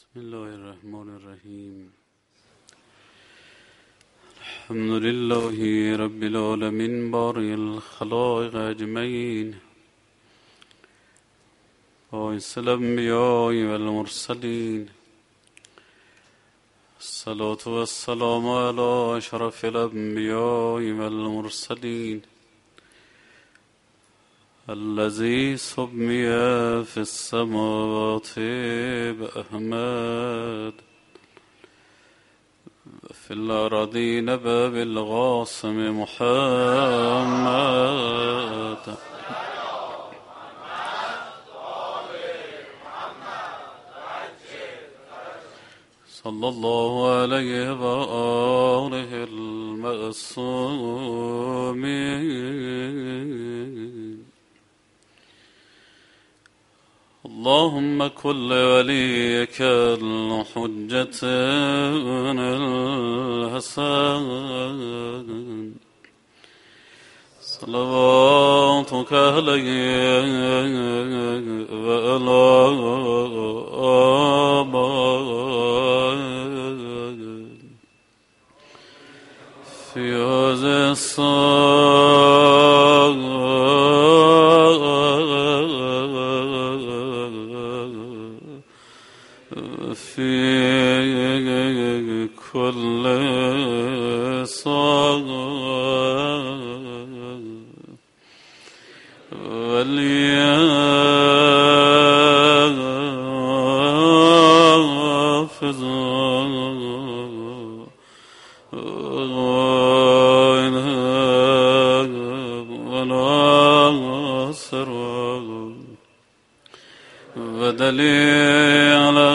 بسم الله الرحمن الرحیم. الحمد لله رب العالمین بارئ الخلائق اجمعین، باعث الانبیاء والمرسلین. الصلاة والسلام علی اشرف الانبیاء والمرسلین، الذي سمي في السماوات بأحمد في الأراضين بالقاسم محمد. صلى الله عليه وآله المعصومين. اللهم كن لوليك الحجة الحسن صلواتك عليه وعلى آبائه في هذه في كل صلاة وليحفظ وناصر ودليل على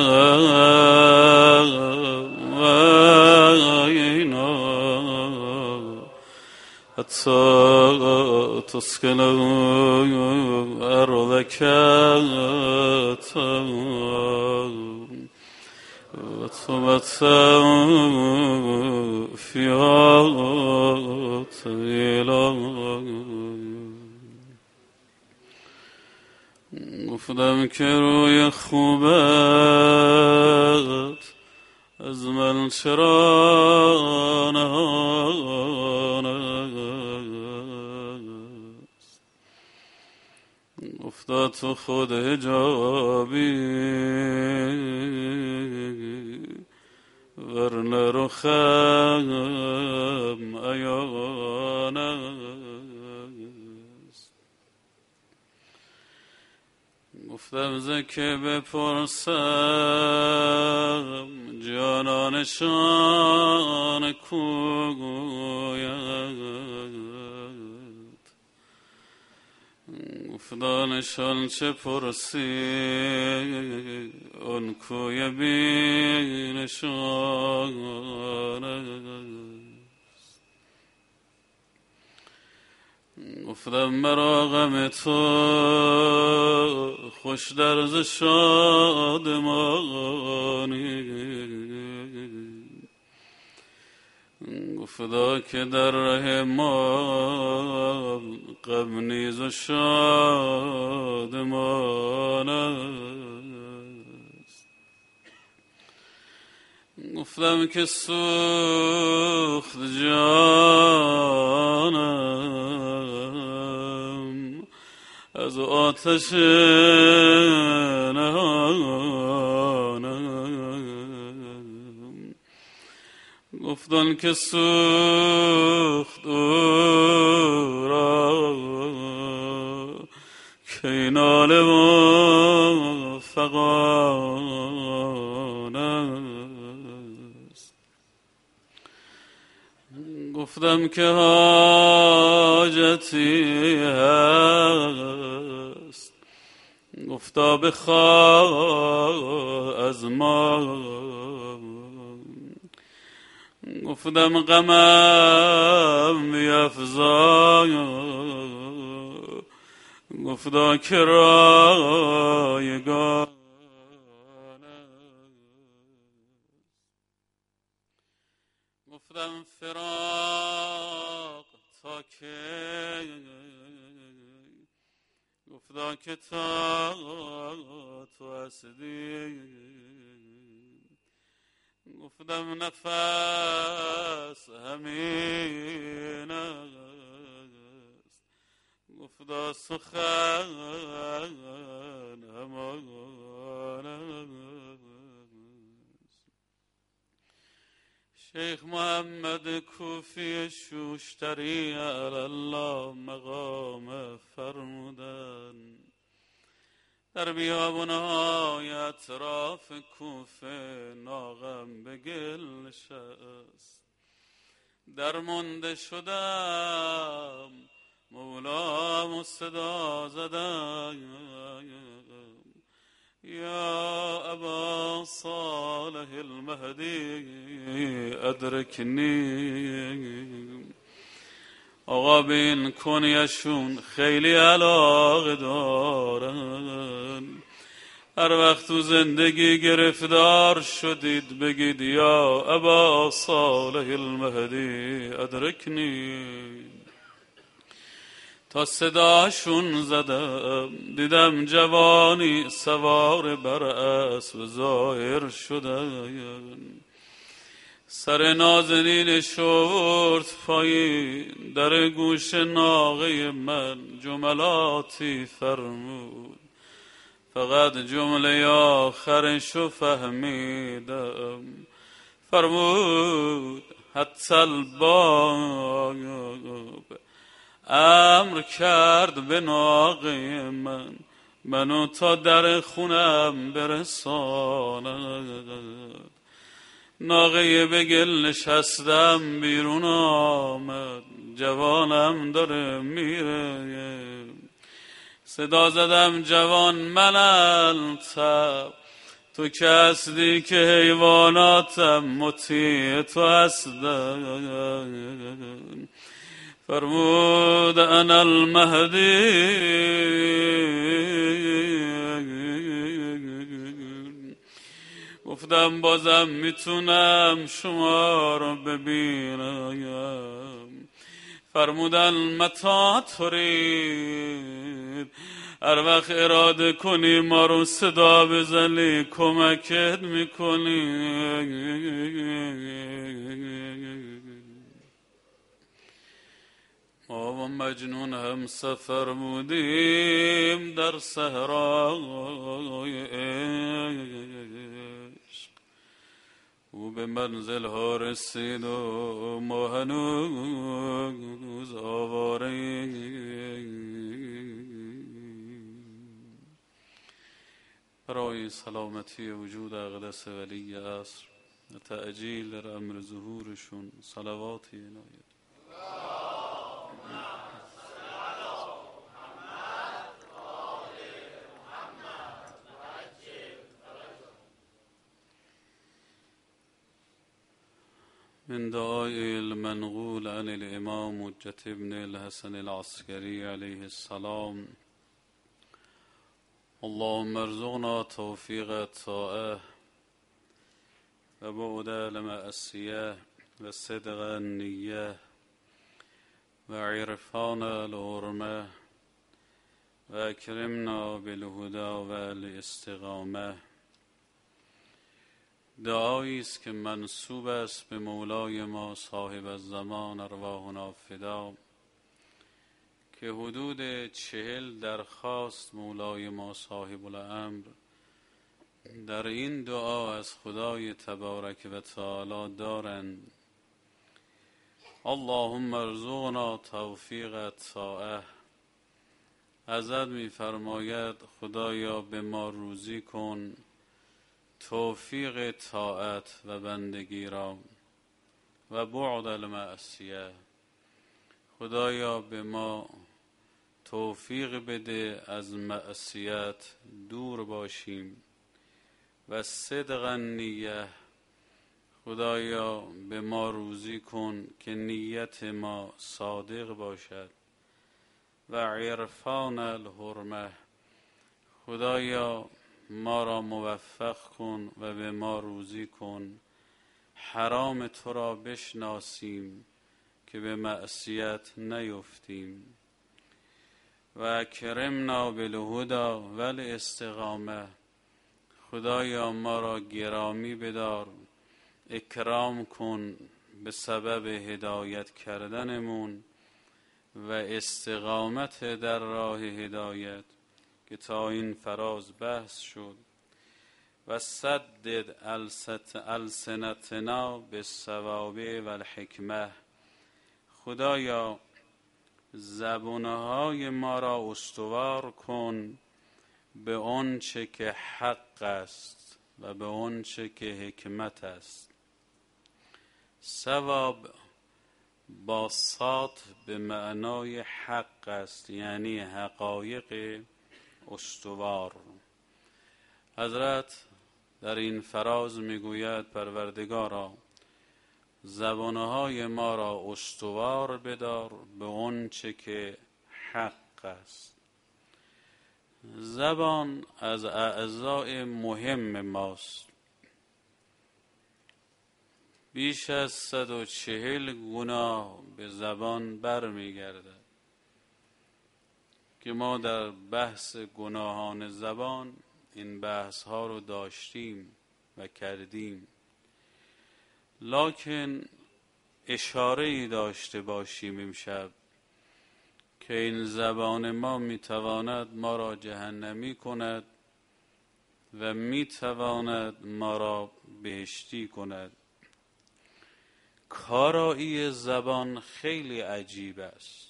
وعينا حتى تسكن أرضك وتمتع فيها طويلا. گفتم که روی خوبت از من چرا نهان است؟ گفتا تو خود حجابی ورنه رخم عیان است. گفتم زکه بپرسم جانانشان کوگوید؟ گفتانشان چه پرسی اون کوی بینشان است. گفتم مرا غم تو خوش درز شادمانی. گفتا که در ره ما غم نیز و شادمان است. گفتم که سوخت جانم از آتش نهانم. گفتن که سوخت او را که ناله و فغان است. گفتم که حاجتی هست. گفتا بخواه از ما. گفتم غمم بیفزا. گفتا که رایگان گفتم فراق تا که گفتا که تا تو هستی گفتم نفس همین است، گفتا سخن همان است. شیخ محمد کوفی شوشتری علی الله مقام فرمودن، در بیابان‌های اطراف کوفه ناغم به گل نشست. درمانده شدم مولام صدا زدم، یا ابا صالح المهدی ادرکنی. آقا به این کنیشون خیلی علاقه دارن، هر وقت تو زندگی گرفتار شدید بگید یا ابا صالح المهدی ادرکنی. تا صداشون زدم دیدم جوانی سوار بر اسب ظاهر شدن، سر نازنین شورت پایین، در گوش ناقه من جملاتی فرمود، فقط جمله آخرشو فهمیدم. فرمود حتی الباب، امر کرد به ناقه من منو تا در خونم برساند. ناقه به گل نشستم بیرون آمد، جوانم داره میره. صدا زدم جوان من انتم، تو که هستی که حیواناتم مطیع تو هستن. فرمود انا المهدی. گفتم بازم میتونم شما رو ببینم. فرمودن متا ترید، هر وقت اراده کنی ما رو صدا بزنی کمکت میکنی. ما و مجنون هم سفر بودیم در صحرای عشق، او به منزل ها رسید و ما هنوز آواره. برای سلامتی وجود اقدس ولی عصر و تعجیل در امر ظهورشون صلواتی عنایت. من دعاء المنقول عن الإمام حجة ابن الحسن العسكري عليه السلام: اللهم ارزقنا توفيق الطاعة وبعد المعصية وصدق النية وعرفان الحرمة وأكرمنا بالهدى والاستقامة. دعایی است که منسوب است به مولای ما صاحب الزمان ارواحنا فدا، که حدود 40 درخواست مولای ما صاحب الامر در این دعا از خدای تبارک و تعالی دارند. اللهم ارزقنا توفیق الطاعه. ازت می‌فرماید خدایا به ما روزی کن توفیق طاعت و بندگی را، و بعد المعصیه. خدایا به ما توفیق بده از معصیت دور باشیم، و صدق النیه. خدایا به ما روزی کن که نیت ما صادق باشد، و عرفان الحرمه. خدایا ما را موفق کن و به ما روزی کن حرام تو را بشناسیم که به معصیت نیفتیم. و کرمنا بالهدى والاستقامه. خدایا ما را گرامی بدار اکرام کن به سبب هدایت کردنمون و استقامت در راه هدایت که تا این فراز بحث شد. و سدد السنتنا بالصواب و الحکمه. خدایا زبانهای ما را استوار کن به آنچه که حق است و به آنچه که حکمت است. ثواب با صاد به معنای حق است، یعنی حقایق استوار. حضرت در این فراز میگوید پروردگارا زبانهای ما را استوار بدار به آنچه که حق است. زبان از اعضاء مهم ماست. بیش از 140 گناه به زبان برمیگردد که ما در بحث گناهان زبان این بحث ها رو داشتیم و کردیم، لکن اشاره‌ای داشته باشیم امشب که این زبان ما میتواند ما را جهنمی کند و میتواند ما را بهشتی کند. کارایی زبان خیلی عجیب است.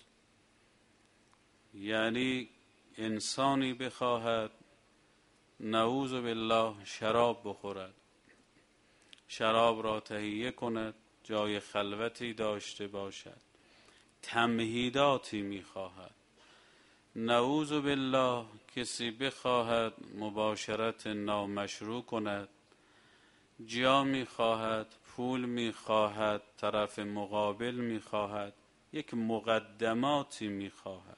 یعنی انسانی بخواهد نعوذ بالله شراب بخورد، شراب را تهیه کند، جای خلوتی داشته باشد، تمهیداتی میخواهد. نعوذ بالله کسی بخواهد مباشرت نامشروع کند، جا میخواهد، پول میخواهد، طرف مقابل میخواهد، یک مقدماتی میخواهد.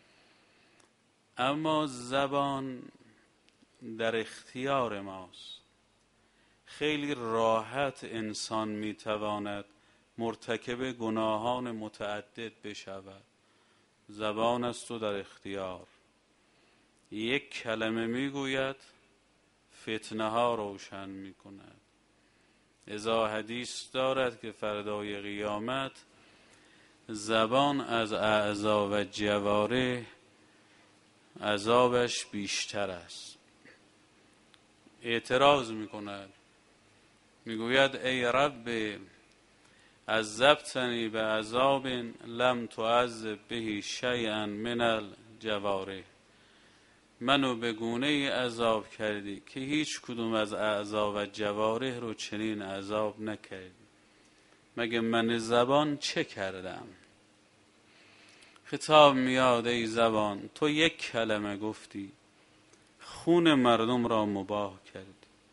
اما زبان در اختیار ماست. خیلی راحت انسان میتواند مرتکب گناهان متعدد بشود. زبان است و در اختیار. یک کلمه میگوید فتنه ها روشن میکند. ازا حدیث دارد که فردای قیامت زبان از اعضا و جوارح عذابش بیشتر است. اعتراض میکند، میگوید ای رب عذبتنی به عذاب لم تعذب به شیئا من الجوارح. منو به گونه عذاب کردی که هیچ کدوم از اعضا و جوارح رو چنین عذاب نکردی. مگه من زبان چه کردم؟ خطاب میاد ای زبان تو یک کلمه گفتی خون مردم را مباح کردی.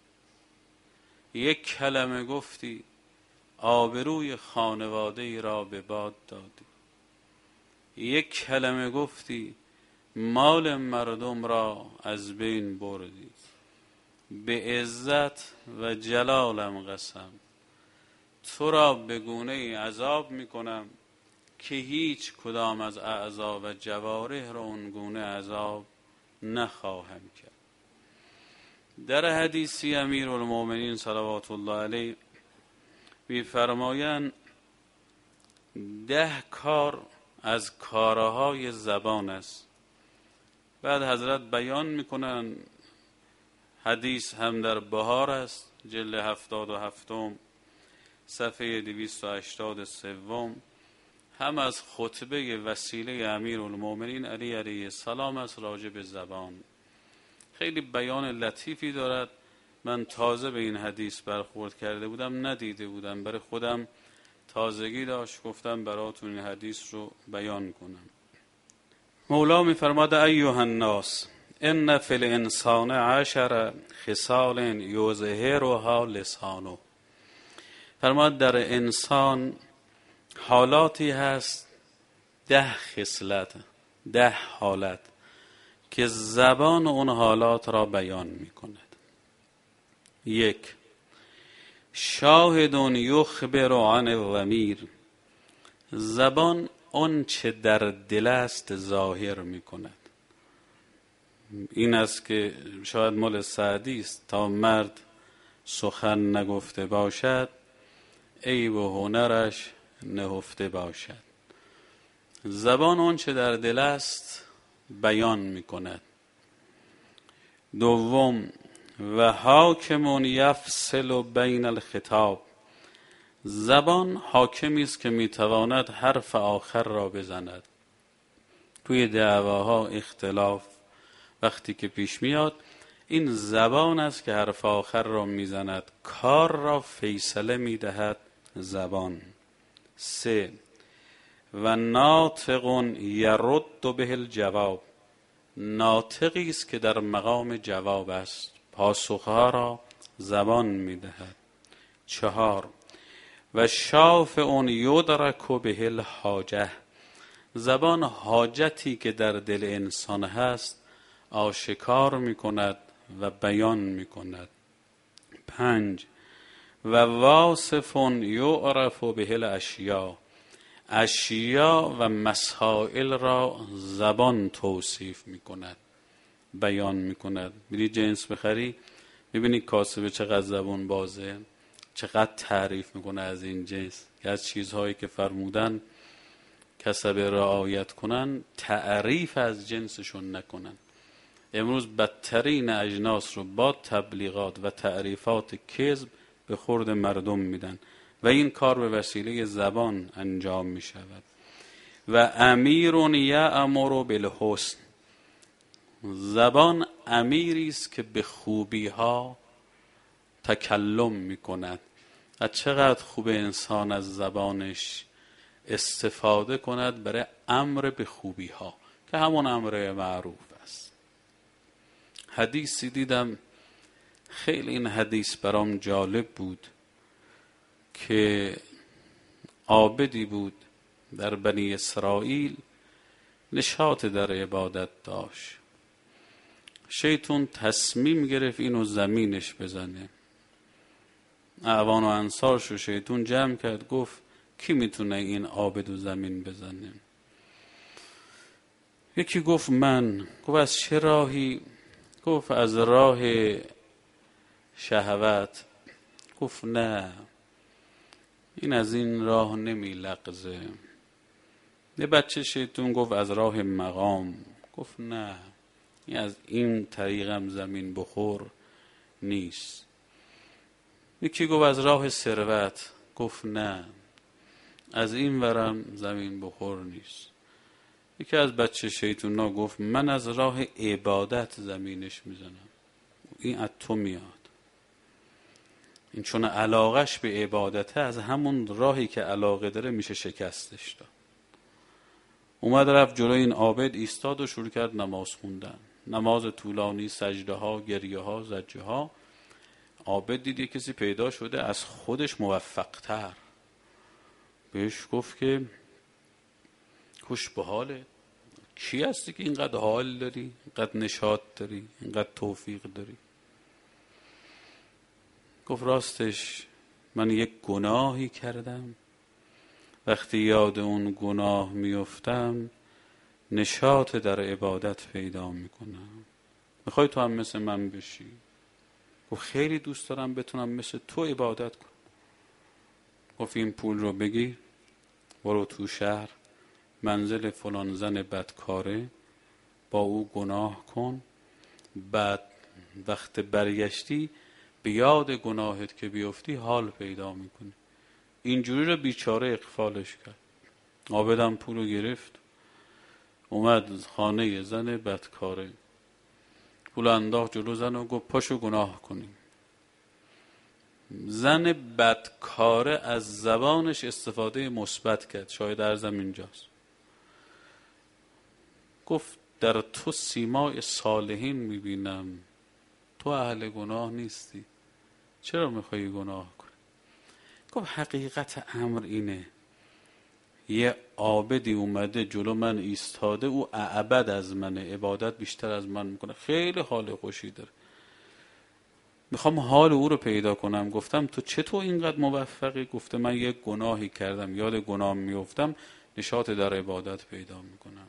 یک کلمه گفتی آبروی خانواده ای را به باد دادی. یک کلمه گفتی مال مردم را از بین بردی. به عزت و جلالم قسم تو را به گونه عذاب میکنم که هیچ کدام از اعضا و جوارح را اون گونه عذاب نخواهم کرد. در حدیثی امیرالمومنین صلوات الله علیه می‌فرمایند 10 کار از کارهای زبان است. بعد حضرت بیان میکنن، حدیث هم در بهار است، جلد 77 صفحه 283، هم از خطبه وسیله امیرالمومنین علی علیه السلام است راجع به زبان. خیلی بیان لطیفی دارد. من تازه به این حدیث برخورد کرده بودم، ندیده بودم، برای خودم تازگی داشت، گفتم براتون این حدیث رو بیان کنم. مولا می‌فرماد ایها الناس ان فی الانسان 10 خصال یظهرها لسانه. فرماد در انسان حالاتی هست 10 خصلت، 10 حالت که زبان اون حالات را بیان می‌کند. 1 شاهد یخبر عن الضمیر. زبان آن چه در دل است ظاهر می‌کند. این است که شاید مال سعدی است تا مرد سخن نگفته باشد عیب و هنرش نهفته باشد. زبان اون چه در دل است بیان میکند. دوم و حاکم یفصل بین الخطاب، زبان حاکمی است که میتواند حرف آخر را بزند. توی دعواها اختلاف وقتی که پیش میاد، این زبان است که حرف آخر را میزند، کار را فیصله میدهد زبان. 3 و ناطق یرد به الجواب، ناطقی است که در مقام جواب است، پاسخها را زبان میدهد. 4 و شافع یدرک به الحاجه، زبان حاجتی که در دل انسان هست آشکار میکند و بیان میکند. 5 و واصف یعرف به الاشیاء، اشیا و مسائل را زبان توصیف میکند، بیان میکند. میری جنس بخری، میبینی کاسبه چقدر زبان بازه، چقدر تعریف میکنه از این جنس، که از چیزهایی که فرمودن کسبه رعایت کنن، تعریف از جنسشون نکنن. امروز بدترین اجناس رو با تبلیغات و تعریفات کذب به خورد مردم میدن و این کار به وسیله زبان انجام می شود. و امیر یأمر بالحسن، زبان امیری است که به خوبی ها تکلم می کند. و چقدر خوب انسان از زبانش استفاده کند برای امر به خوبی ها که همون امر معروف است. حدیثی دیدم، خیلی این حدیث برام جالب بود، که عابدی بود در بنی اسرائیل، نشاط در عبادت داشت. شیطان تصمیم گرفت اینو زمینش بزنه. اعوان و انصارش رو شیطان جمع کرد، گفت کی میتونه این عابدو زمین بزنه؟ یکی گفت من. گفت از چه راهی؟ گفت از راه شهوت. گفت نه، این از این راه نمی لغزه. یه بچه شیطون گفت از راه مقام. گفت نه، این از این طریقم زمین بخور نیست. یکی گفت از راه ثروت. گفت نه، از این ورم زمین بخور نیست. یکی از بچه شیطونا گفت من از راه عبادت زمینش میزنم، این از تو میاد. این چون علاقش به عبادته، از همون راهی که علاقه داره میشه شکستش داد. اومد رفت جلوی این عابد ایستاد و شروع کرد نماز خوندن، نماز طولانی، سجده ها، گریه ها، زجه ها. عابد دید کسی پیدا شده از خودش موفق تر. بهش گفت که خوش به حاله، کی هستی که اینقدر حال داری، اینقدر نشاط داری، اینقدر توفیق داری؟ گفت راستش من یک گناهی کردم، وقتی یاد اون گناه میفتم نشاط در عبادت پیدا میکنم. میخوای تو هم مثل من بشی؟ گفت خیلی دوست دارم بتونم مثل تو عبادت کنم. گفت این پول رو بگیر، برو تو شهر منزل فلان زن بدکاره، با او گناه کن، بعد وقت برگشتی به یاد گناهت که بیفتی حال پیدا میکنی. اینجوری رو بیچاره اغفالش کرد. عابدم پول رو گرفت، اومد خانه زن بدکاره، پول انداخت جلو زن و گفت پاشو گناه کنیم. زن بدکاره از زبانش استفاده مثبت کرد، شاید عرضم اینجاست. گفت در تو سیمای صالحین میبینم، تو اهل گناه نیستی، چرا میخوایی گناه کنی؟ گفت حقیقت امر اینه، یه عابدی اومده جلو من ایستاده، او اعبد از منه، عبادت بیشتر از من میکنه، خیلی حال خوشی داره، میخوام حال او رو پیدا کنم. گفتم تو چطور اینقدر موفقی؟ گفته من یک گناهی کردم، یاد گناه میفتم نشاط در عبادت پیدا میکنم.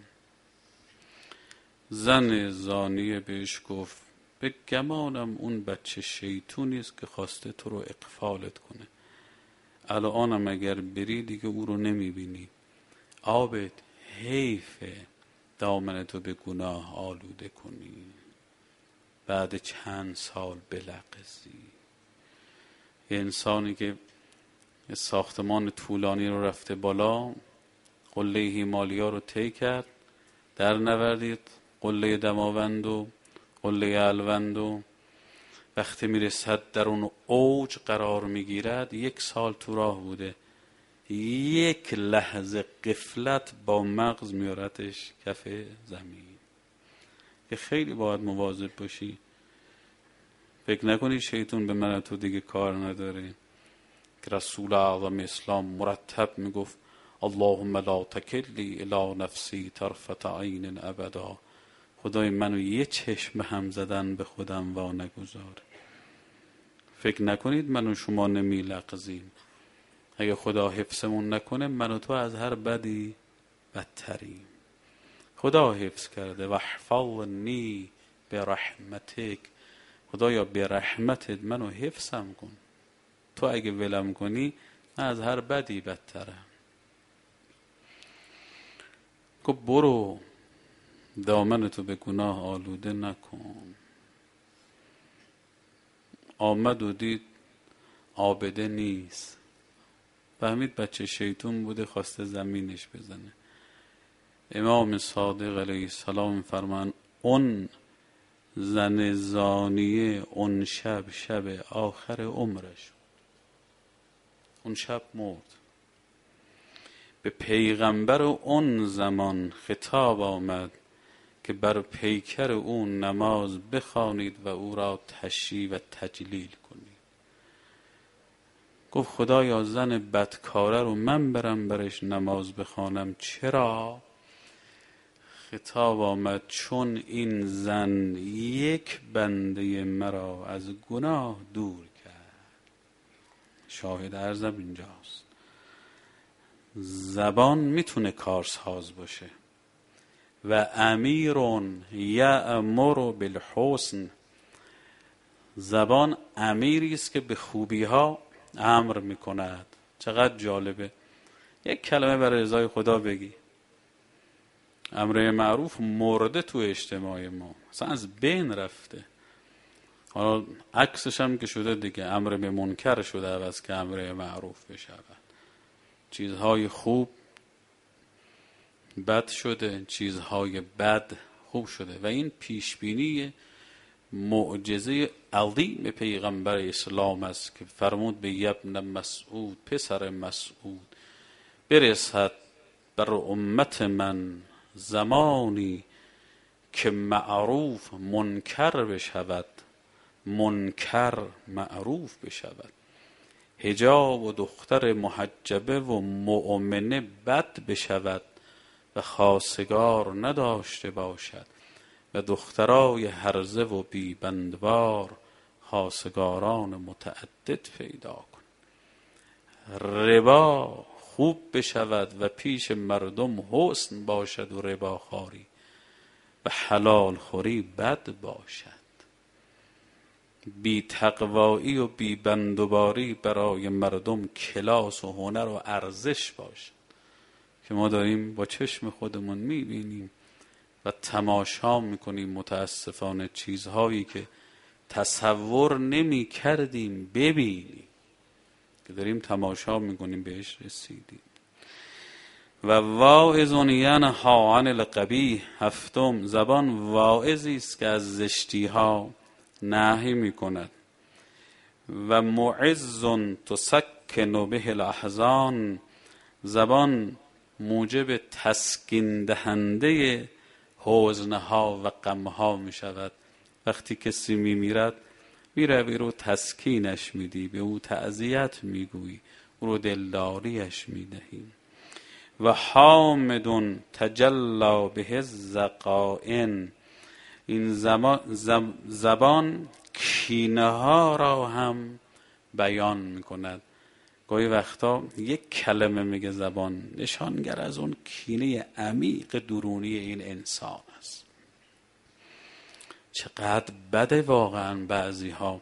زن زانیه بهش گفت به گمانم اون بچه شیطونی است که خواسته تو رو اغفالت کنه. الانم اگر بری دیگه او رو نمیبینی. عابد حیفه دامنتو به گناه آلوده کنی، بعد چند سال بلغزی. یه انسانی که یه ساختمان طولانی رو رفته بالا، قله هیمالیا رو طی کرد، در نوردید قله دماوند و قله الوند و وقتی میرسد در اون اوج قرار میگیرد، 1 سال تو راه بوده، 1 لحظه غفلت با مغز میارتش کف زمین. که خیلی باید مواظب باشی، فکر نکنی شیطان به من تو دیگه کار نداره. که رسول اعظم اسلام مرتب میگفت اللهم لا تکلی الی نفسی طرفة عین ابدا. خدای منو یه چشم هم زدن به خودم وا نگذار. فکر نکنید من و شما نمیلغزیم. اگه خدا حفظمون نکنه من و تو از هر بدی بدتریم. خدا حفظ کرده واحفظنی برحمتک. خدایا به رحمتت منو حفظم کن. تو اگه ولم کنی من از هر بدی بدترم. گفت برو دامنتو به گناه آلوده نکن. آمد و دید عابده نیست، فهمید بچه شیطون بوده، خواسته زمینش بزنه. امام صادق علیه السلام فرمان اون زن زانیه اون شب آخر عمرش، اون شب مرد. به پیغمبر اون زمان خطاب آمد که بر پیکر اون نماز بخوانید و او را تشییع و تجلیل کنید. گفت خدایا زن بدکاره رو من برم برش نماز بخوانم، چرا؟ خطاب آمد چون این زن 1 بنده مرا از گناه دور کرد. شاهد عرضم اینجاست. زبان میتونه کارساز باشه. و امیرون یأمر بالحسن. زبان امیری است که به خوبی ها امر میکند. چقدر جالبه. 1 کلمه برای رضای خدا بگی، امر معروف مرده تو اجتماع ما، اصلا از بین رفته. حالا عکسش هم که شده دیگه، امر به منکر شده عوض که امر معروف بشود. چیزهای خوب بد شده، چیزهای بد خوب شده. و این پیشبینی معجزه عظیم پیغمبر اسلام است که فرمود به ابن مسعود، پسر مسعود، برسد بر امت من زمانی که معروف منکر بشود، منکر معروف بشود، حجاب و دختر محجبه و مؤمنه بد بشود و خواستگار نداشته باشد و دخترای هرزه و بیبندوار خواستگاران متعدد پیدا کن. ربا خوب بشود و پیش مردم حسن باشد و ربا خواری و حلال خوری بد باشد. بی تقوایی و بی بندوباری برای مردم کلاس و هنر و ارزش باشد که ما داریم با چشم خودمون میبینیم و تماشا میکنیم. متاسفانه چیزهایی که تصور نمی کردیم ببینیم که داریم تماشا میکنیم بهش رسیدیم. و واعظ ینهی عن القبیح. 7، زبان واعظی است که از زشتی ها نهی میکند. و معز تسکن به الاحزان. زبان موجب تسکین دهنده حزنها و غمها می شود. وقتی کسی می میرد میروی رو تسکینش میدی، به او تعزیت میگویی، او رو دلداریش میدهی. و حامد تجلا به الزقائن. این زبان کینه ها را هم بیان میکند. گاهی وقتا 1 کلمه میگه زبان، نشانگر از اون کینه عمیق درونی این انسان است. چقدر بده واقعا بعضی ها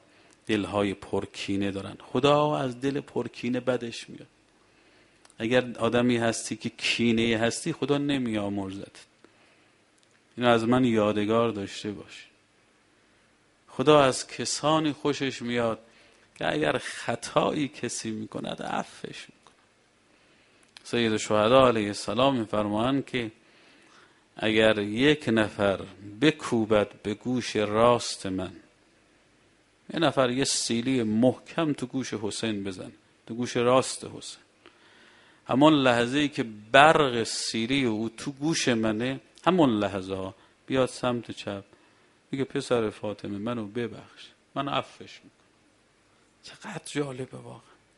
دلهای پرکینه دارن. خدا از دل پرکینه بدش میاد. اگر آدمی هستی که کینه هستی، خدا نمیآمرزت. اینو از من یادگار داشته باش. خدا از کسانی خوشش میاد که اگر خطایی کسی میکند عفوش میکنه. سید الشهدا علیه السلام میفرمایند که اگر یک نفر بکوبد به گوش راست من، یه نفر یه سیلی محکم تو گوش حسین بزن، تو گوش راست حسین، همون لحظه‌ای که برق سیلی او تو گوش منه، همون لحظه ها بیاد سمت چپ میگه پسر فاطمه منو ببخش، من عفوش میکنم. چقدر جالبه واقعا.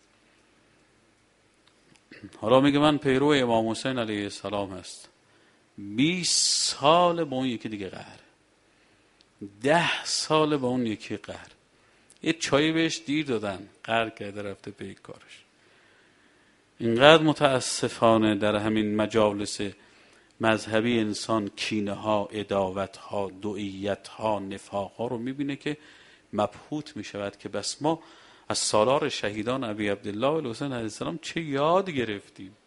حالا میگه من پیرو امام حسین علیه السلام هست، 20 سال با اون یکی دیگه قهر، 10 سال با اون یکی قهر. یه چایی بهش دیر دادن، قهر کرده رفته پی کارش. اینقدر متاسفانه در همین مجالس مذهبی انسان کینه ها، عداوت ها، دعیت ها، نفاق ها رو میبینه که مبهوت میشود که بس ما از سالار شهیدان ابی عبدالله الحسین علیه السلام چه یاد گرفتیم.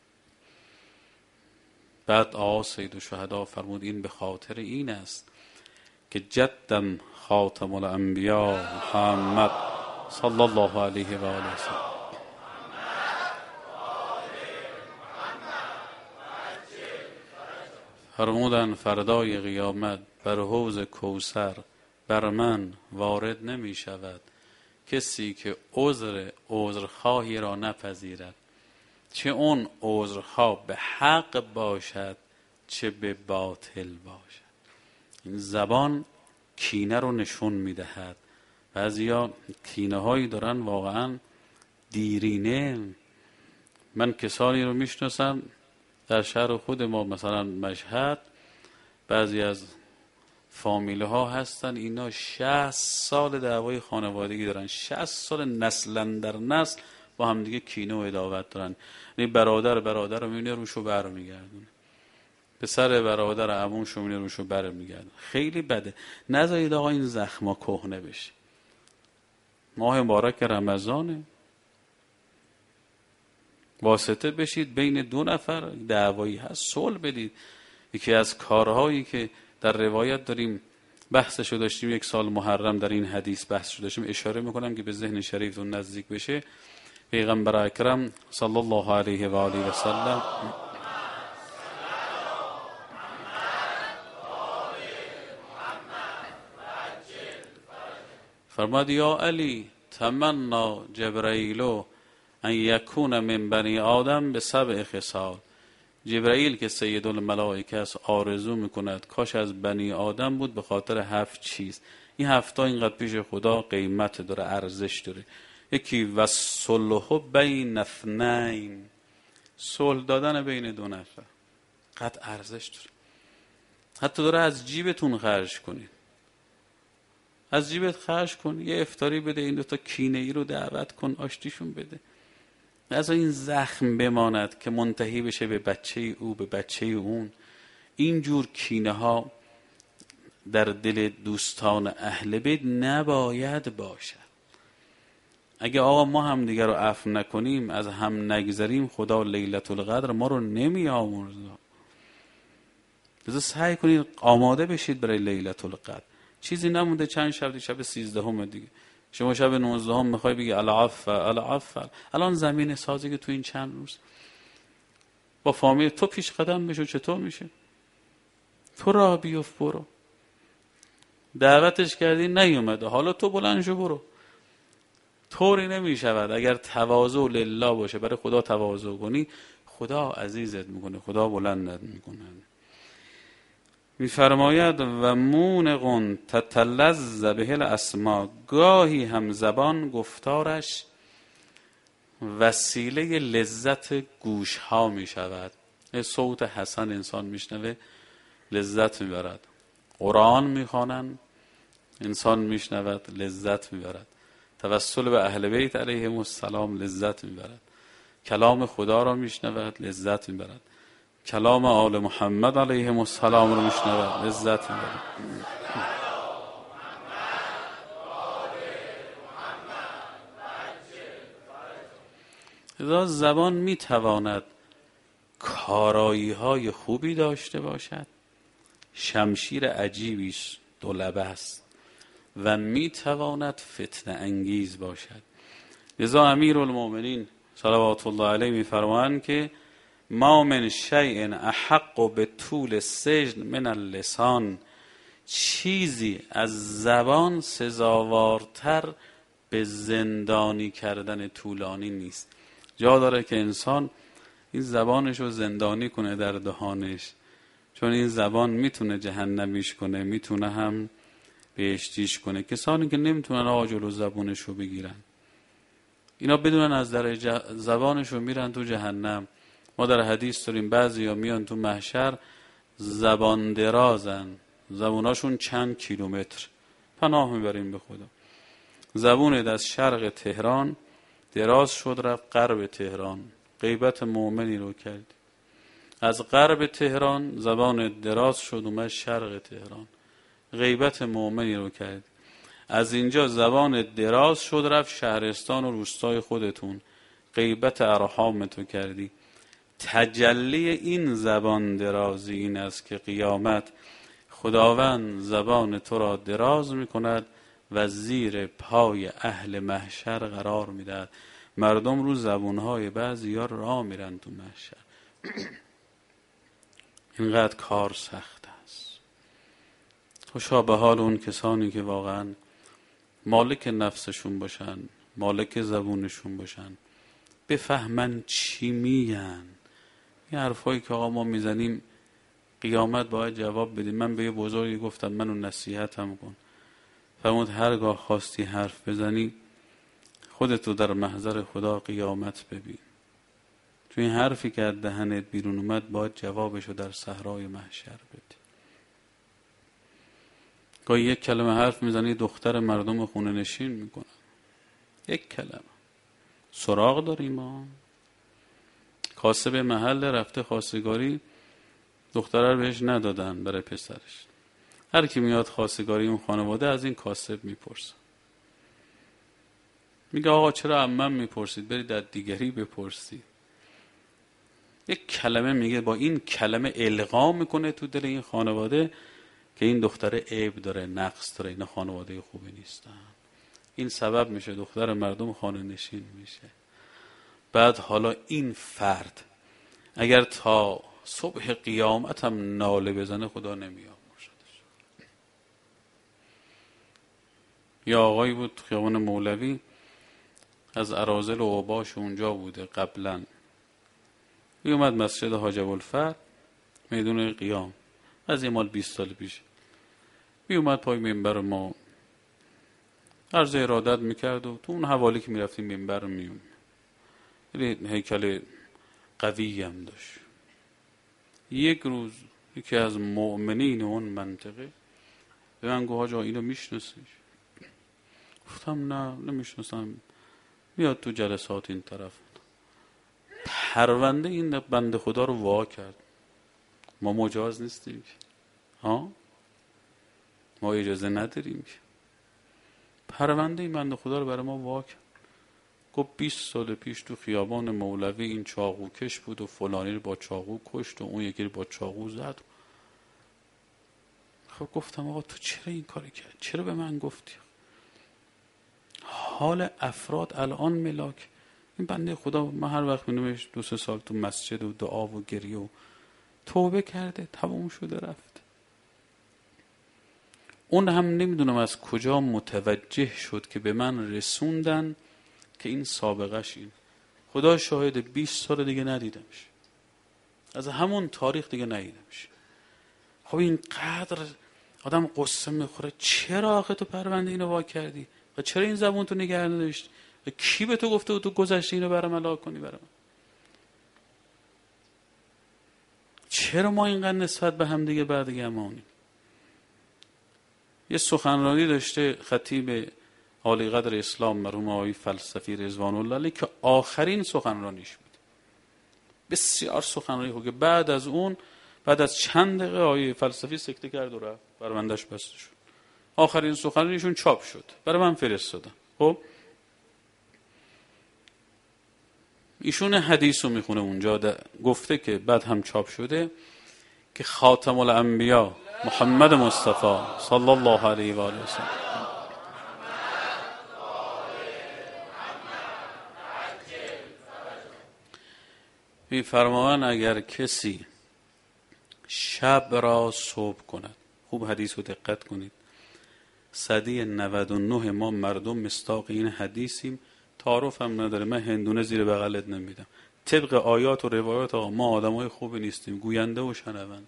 بعد آقا سید الشهدا فرمود این به خاطر این است که جدم خاتم الانبیا محمد صلی الله علیه و آله وسلم فرمودن فردای قیامت بر حوض کوثر بر من وارد نمی شود کسی که عذرخواهی را نپذیرد، چه اون عذرخواه به حق باشد چه به باطل باشد. این زبان کینه رو نشون میدهد. بعضیا کینه هایی دارن واقعا دیرینه. من کسانی رو میشناسم در شهر خود ما، مثلا مشهد، بعضی از فامیله ها هستن اینا 60 سال دعوای خانوادگی دارن، 60 سال نسلا در نسل با هم دیگه کینه و عداوت دارن. یعنی برادر رو میبینه روشو برمیگردونه، پسر برادر عموشو میبینه روشو برمیگردونه. خیلی بده. نذارید آقا این زخما کهنه بشه. ماه مبارک رمضانه، واسطه بشید بین دو نفر دعوایی هست، صلح بدید. یکی از کارهایی که در روایت داریم بحثشو داشتیم، یک سال محرم در این حدیث بحثشو داشتیم، اشاره میکنم که به ذهن شریفتون نزدیک بشه. پیغمبر اکرم صلی الله علیه و آله و سلم فرمود یا علی تمنا جبرائیل ان یکون من بنی آدم به 7 خصال. جبرائیل که سید الملائکه است آرزو میکند کاش از بنی آدم بود به خاطر 7 چیز. این 7 اینقدر پیش خدا قیمت داره، ارزش داره. یکی والصلح بین اثنین، صلح دادن بین 2 نفر قد ارزش داره. حتی داره از جیبتون خرج کنید، از جیبت خرج کن، یه افطاری بده، این 2 تا کینه ای رو دعوت کن، آشتیشون بده. از این زخم بماند که منتهی بشه به بچه او، به بچه اون. اینجور کینه ها در دل دوستان اهل بیت نباید باشد. اگه آقا ما هم دیگر رو عفو نکنیم، از هم نگذریم، خدا لیلة القدر ما رو نمی آمرزه. بذار سعی کنید آماده بشید برای لیلة القدر. چیزی نمونده، چند شب، شب 13 دیگه. شما شب 19 میخوای بگی العفو. الان زمین سازی که تو این چند روز با فامیل تو پیش قدم بشو، چطور میشه؟ تو راه بیفت برو. دعوتش کردی نیومده، حالا تو بلند شو برو. طوری نمیشود. اگر تواضع لله باشه، برای خدا تواضع کنی، خدا عزیزت میکنه، خدا بلندت میکنه. میفرماید و مونقون تتلذ به الاسما، گاهی هم زبان گفتارش وسیله لذت گوش ها می شود. صوت حسن انسان میشنوه لذت میبرد، قرآن میخوانن انسان میشنود لذت میبرد، توسل به اهل بیت علیهم السلام لذت میبرد، کلام خدا را میشنود لذت میبرد، کلام آل محمد علیهم السلام رو میشنود لذت میبرد. لذا زبان میتواند کارایی های خوبی داشته باشد، شمشیر عجیبی است، دو لبه است و میتواند فتنه انگیز باشد. لذا امیرالمؤمنین صلوات الله علیه میفرمایند که ما من شیء احق به طول السجن من اللسان، چیزی از زبان سزاوارتر به زندانی کردن طولانی نیست. جا داره که انسان این زبانش رو زندانی کنه در دهانش، چون این زبان میتونه جهنمیش کنه، میتونه هم بهشتیش کنه. کسانی که نمیتونن آجل زبانش رو بگیرن، اینا بدونن از در زبانش رو میرن تو جهنم. ما در حدیث داریم بعضی ها میان تو محشر زبان درازن، زبوناشون چند کیلومتر، پناه میبریم به خدا. زبونت از شرق تهران دراز شد رفت غرب تهران، غیبت مؤمنی رو کرد. از غرب تهران زبان دراز شد اومد شرق تهران، غیبت مؤمنی رو کرد. از اینجا زبان دراز شد رفت شهرستان و روستای خودتون، غیبت ارحامتو کردی. تجلی این زبان درازی این است که قیامت خداوند زبان تو را دراز میکند و زیر پای اهل محشر قرار میدهد. مردم رو زبونهای بعضی ها راه میرن تو محشر. اینقدر کار سخت است. خوشا به حال اون کسانی که واقعا مالک نفسشون باشن، مالک زبونشون باشن، بفهمن چی میگن. این حرفایی که آقا ما میزنیم قیامت باید جواب بدیم. من به یه بزرگی گفتم منو نصیحتم کن، فرمود هرگاه خواستی حرف بزنی خودتو در محضر خدا قیامت ببین، چون این حرفی که از دهنت بیرون اومد باید جوابشو در صحرای محشر بدی. گاهی یک کلمه حرف میزنی دختر مردم خونه نشین میکنن، یک کلمه. سراغ داریم ما. کاسب محل رفته خواستگاری، دختره رو بهش ندادن برای پسرش. هر کی میاد خواستگاری اون خانواده از این کاسب میپرسه، میگه آقا چرا عمم میپرسید، برید از دیگری بپرسید. یک کلمه میگه، با این کلمه القا میکنه تو دل این خانواده که این دختره عیب داره، نقص داره، اینا خانواده خوبی نیستن. این سبب میشه دختر مردم خانه نشین میشه. بعد حالا این فرد اگر تا صبح قیامت هم ناله بزنه خدا نمیامرزدش. یا آقایی بود خیابان مولوی، از اراذل و اوباش اونجا بوده قبلا، اومد مسجد حاج ابوالفتح میدون قیام، از این مال 20 سال پیش، اومد پای منبر ما عرض ارادت میکرد و تو اون حوالی که میرفتیم منبر میوم. هیکل قوی هم داشت. یک روز یکی از مؤمنین اون منطقه به من گفت حاجا اینو میشناسیش؟ گفتم نه نمیشناسم، میاد تو جلسات این طرف. پرونده این بنده خدا رو وا کرد. ما مجاز نیستیم که، ما اجازه نداریم که. پرونده این بنده خدا رو برای ما وا کرد. گفت 20 سال پیش تو خیابان مولوی این چاقو کش بود و فلانی رو با چاقو کشت و اون یکی رو با چاقو زد. خب گفتم آقا تو چرا این کاری کرد؟ چرا به من گفتی؟ حال افراد الان ملاک. این بنده خدا من هر وقت می‌بینمش 2-3 سال تو مسجد و دعا و گریه و توبه کرده، تمام شده رفت. اون هم نمیدونم از کجا متوجه شد که به من رسوندن که این سابقش این. خدا شاهد 20 سال دیگه ندیدمش، از همون تاریخ دیگه ندیدمش. خب اینقدر آدم قصه میخوره، چرا آخه تو پرونده اینو وا کردی و چرا این زبون تو نگه نداشتی و کی به تو گفته و تو گذشته اینو برام الا کنی برام؟ چرا ما اینقدر نسبت به هم دیگه بعد گمانیم؟ یه سخنرانی داشته خطیب عالی قدر اسلام مرحوم آقای فلسفی رضوان الله علیه که آخرین سخنرانیش بود. بسیار سخنرانی خوب که بعد از اون بعد از چند دقیقه آقای فلسفی سکته کرد و رفت، پروندهش بسته شد. آخرین سخنرانیشون چاپ شد، برای من فرستادن. خب ایشون حدیث رو میخونه اونجا، گفته که بعد هم چاپ شده که خاتم الانبیا محمد مصطفی صلی الله علیه و آله و سلم می‌فرمایند اگر کسی شب را صبح کند، خوب حدیث رو دقت کنید، سده 99 ما مردم مصداق این حدیثیم، تعارف هم نداره، من هندونه زیر بغلت نمیدم، طبق آیات و روایات آقا ما آدمای خوبی نیستیم، گوینده و شنوند.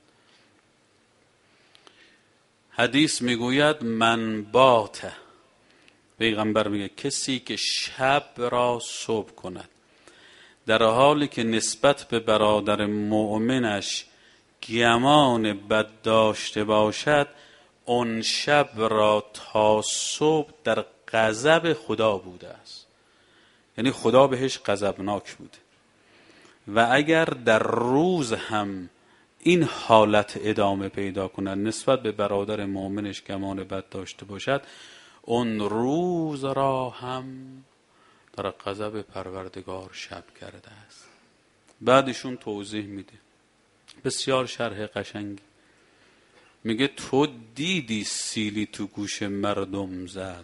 حدیث میگوید من بات، پیغمبر میگه کسی که شب را صبح کند در حالی که نسبت به برادر مؤمنش گمان بد داشته باشد، اون شب را تا صبح در غضب خدا بوده است، یعنی خدا بهش غضبناک بوده. و اگر در روز هم این حالت ادامه پیدا کند، نسبت به برادر مؤمنش گمان بد داشته باشد، اون روز را هم در غضب پروردگار شب کرده است. بعدشون توضیح میده، بسیار شرح قشنگی، میگه تو دیدی سیلی تو گوش مردم زد،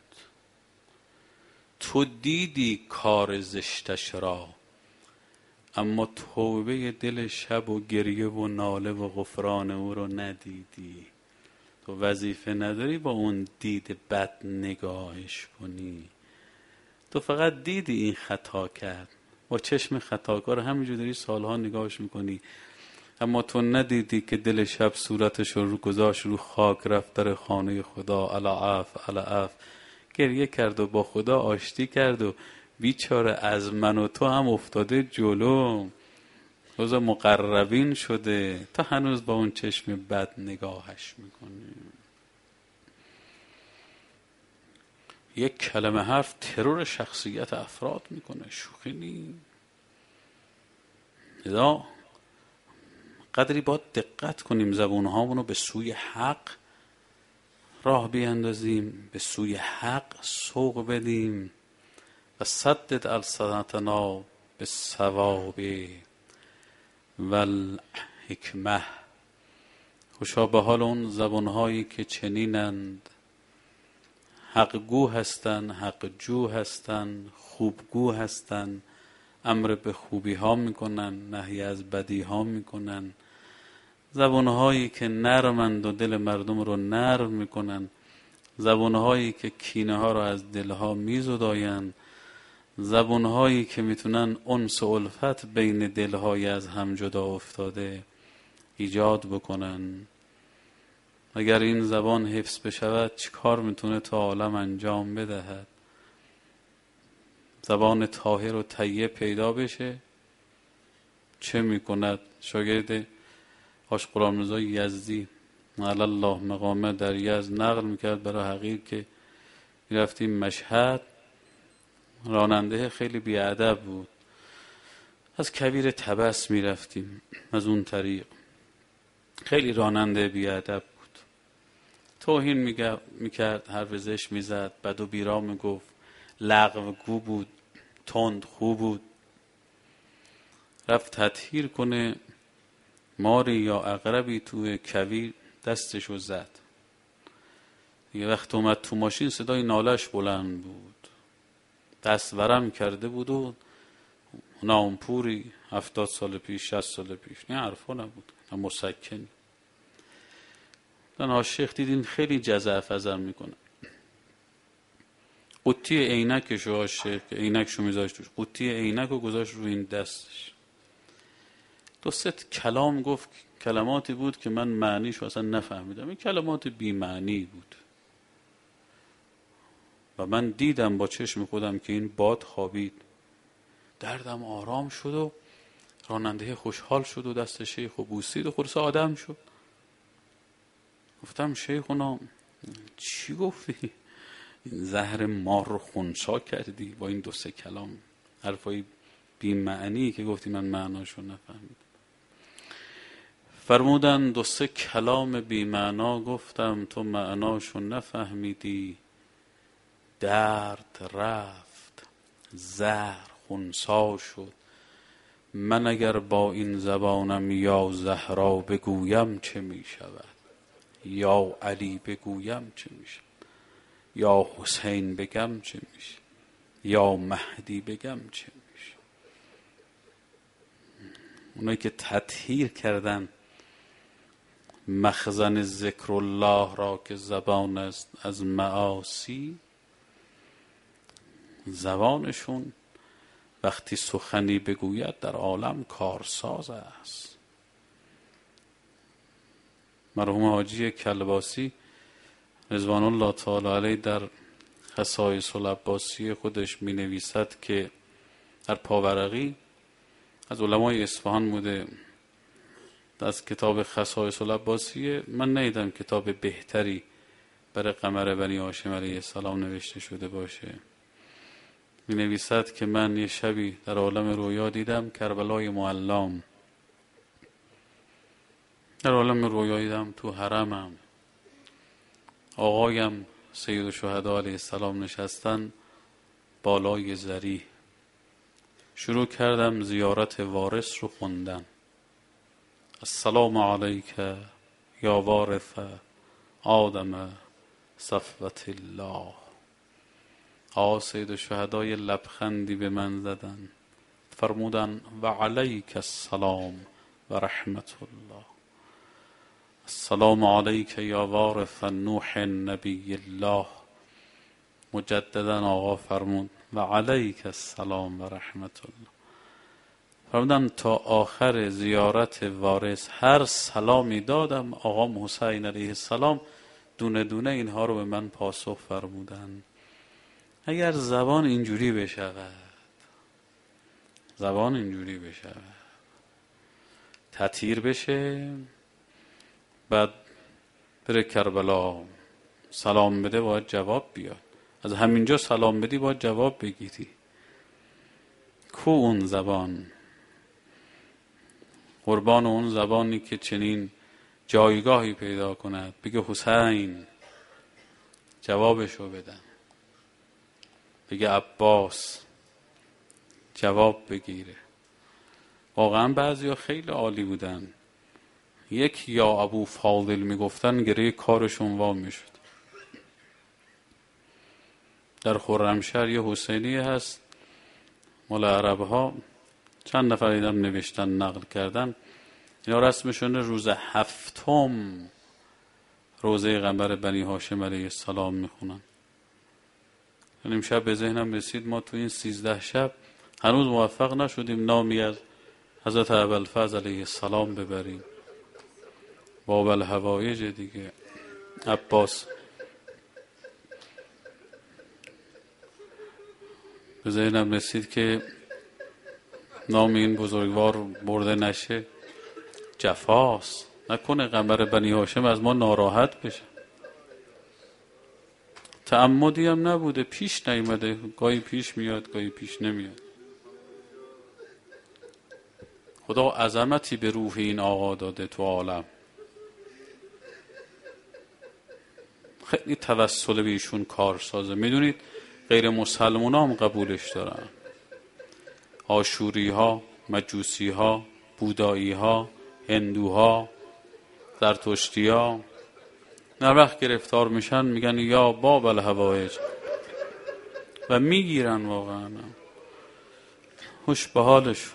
تو دیدی کار زشتش را، اما توبه دل شب و گریه و ناله و غفران او رو ندیدی. تو وظیفه نداری با اون دید بد نگاهش کنی، تو فقط دیدی این خطا کرد، با چشم خطاکار همینجور داری سالها نگاهش میکنی، اما تو ندیدی که دل شب صورتش رو گذاشت رو خاک، رفت در خانه خدا، العف العف گریه کرد و با خدا آشتی کرد و بیچاره از من و تو هم افتاده جلو، روز مقربین شده، تا هنوز با اون چشم بد نگاهش میکنی. یک کلمه حرف ترور شخصیت افراد میکنه، شوخی نیست. لذا قدری باید دقت کنیم زبونهامونو به سوی حق راه بیندازیم، به سوی حق سوق بدیم. و سدد السنتنا بالصواب والحکمه. خوشا به حال اون زبانهایی که چنینند، حقگو هستند، حق جو هستند، خوبگو هستند، امر به خوبی ها میکنن، نهی از بدی ها میکنن، زبانهایی که نرمند و دل مردم رو نرم میکنن، زبانهایی که کینه ها رو از دلها میزدایند، زبانهایی که میتونن انس و الفت بین دلهای از هم جدا افتاده ایجاد بکنن. اگر این زبان حفظ بشود چی کار میتونه تا عالم انجام بدهد؟ زبان طاهر و طیب پیدا بشه، چه میکند؟ شاگرد حاج غلامرضا یزدی علی الله مقامه در یزد نقل میکرد برای حقیر که میرفتیم مشهد، راننده خیلی بیادب بود، از کویر طبس میرفتیم، از اون طریق خیلی راننده بیادب بود، توهین میکرد، حرف زشت میزد، بد و بیرا میگفت، لغو گو بود، تند خوب بود. رفت تطهیر کنه، ماری یا عقربی توی کویر دستشو زد. یه وقت اومد تو ماشین صدای نالش بلند بود، دست ورم کرده بود و نامپوری 70 سال پیش 60 سال پیش، نه حرفا نبود، نه مسکنی. تنها شیخ دیدین خیلی جزع فزر میکنه، قوطی عینکشو عاشق که عینکشو میذاشت توش، قوطی عینکو گذاشت روی این دستش، دو ست کلام گفت، کلماتی بود که من معنیشو اصلا نفهمیدم، این کلمات بی معنی بود و من دیدم با چشم خودم که این باد خوابید، دردم آرام شد و راننده خوشحال شد و دست شیخو بوسید و خلاص آدم شد. گفتم شیخونا چی گفتی؟ این زهر مار رو خونسا کردی با این دو سه کلام، حرفای بی معنی که گفتی من معناشو نفهمیدم. فرمودن دو سه کلام بی معنا گفتم، تو معناشو نفهمیدی، درد رفت، زهر خونسا شد، من اگر با این زبانم یا زهرا بگویم چه می شود، یا علی بگویم چه می شود، یا حسین بگم چه می شود، یا مهدی بگم چه می شود. اونایی که تطهیر کردن مخزن ذکر الله را که زبان است از معاصی، زبانشون وقتی سخنی بگوید در عالم کارساز است. مرحوم حاجی کلباسی رضوان الله تعالی علیه در خصایص العباسی خودش می نویسد که در پاورقی از علمای اصفهان بوده، از کتاب خصایص العباسی من ندیدم کتاب بهتری برای قمر بنی هاشم علیه السلام نوشته شده باشه. می نویسد که من یه شبی در عالم رویا دیدم کربلای معلم، در عالم رویا دیدم تو حرمم آقایم سید الشهدا علیه السلام نشستن بالای زری، شروع کردم زیارت وارث رو خوندن. السلام علیک یا وارث آدم صفوت الله. آقا سید الشهدا یه لبخندی به من زدن، فرمودن و علیک السلام و رحمت الله. السلام علیک یا وارث نوح نبی الله. مجددا آقا فرمود و علیک السلام و رحمت الله. فرمودن تا آخر زیارت وارث هر سلامی دادم آقا حسین علیه السلام دونه دونه اینها رو به من پاسخ فرمودن. اگر زبان اینجوری بشود، زبان اینجوری بشود، تطهیر بشه، بعد بره کربلا سلام بده، باید جواب بیاد. از همینجا سلام بدی باید جواب بگیری. کو اون زبان؟ قربان اون زبانی که چنین جایگاهی پیدا کند، بگه حسین جوابشو بدن، بگه عباس جواب بگیره. واقعا بعضی ها خیلی عالی بودن، یک یا ابو فاضل میگفتن گره کارشون وا میشد. در خرمشهر یه حسینی هست مال عرب ها، چند نفر دیدم نوشتن نقل کردن، اینا رسمشونه روز هفتم روزه قمر بنی هاشم علیه السلام میخونن. امشب به ذهنم رسید ما تو این 13 شب هنوز موفق نشدیم نامی از حضرت ابوالفضل علیه السلام ببریم. باب الحوایج دیگه. عباس به ذهنم رسید که نام این بزرگوار برده نشه، جفاست. نکنه قمر بنی هاشم از ما ناراحت بشه. تعمدی هم نبوده، پیش نیامده، گاهی پیش میاد گاهی پیش نمیاد. خدا عظمتی به روح این آقا داده تو عالم، خیلی توسل به ایشون کار سازه. میدونید غیر مسلمان هم قبولش دارن، آشوری ها، مجوسی ها، بودایی ها، هندوها، زرتشتی ها. هر وقت گرفتار میشن میگن یا باب الحوایج و میگیرن. واقعا خوش به حالش.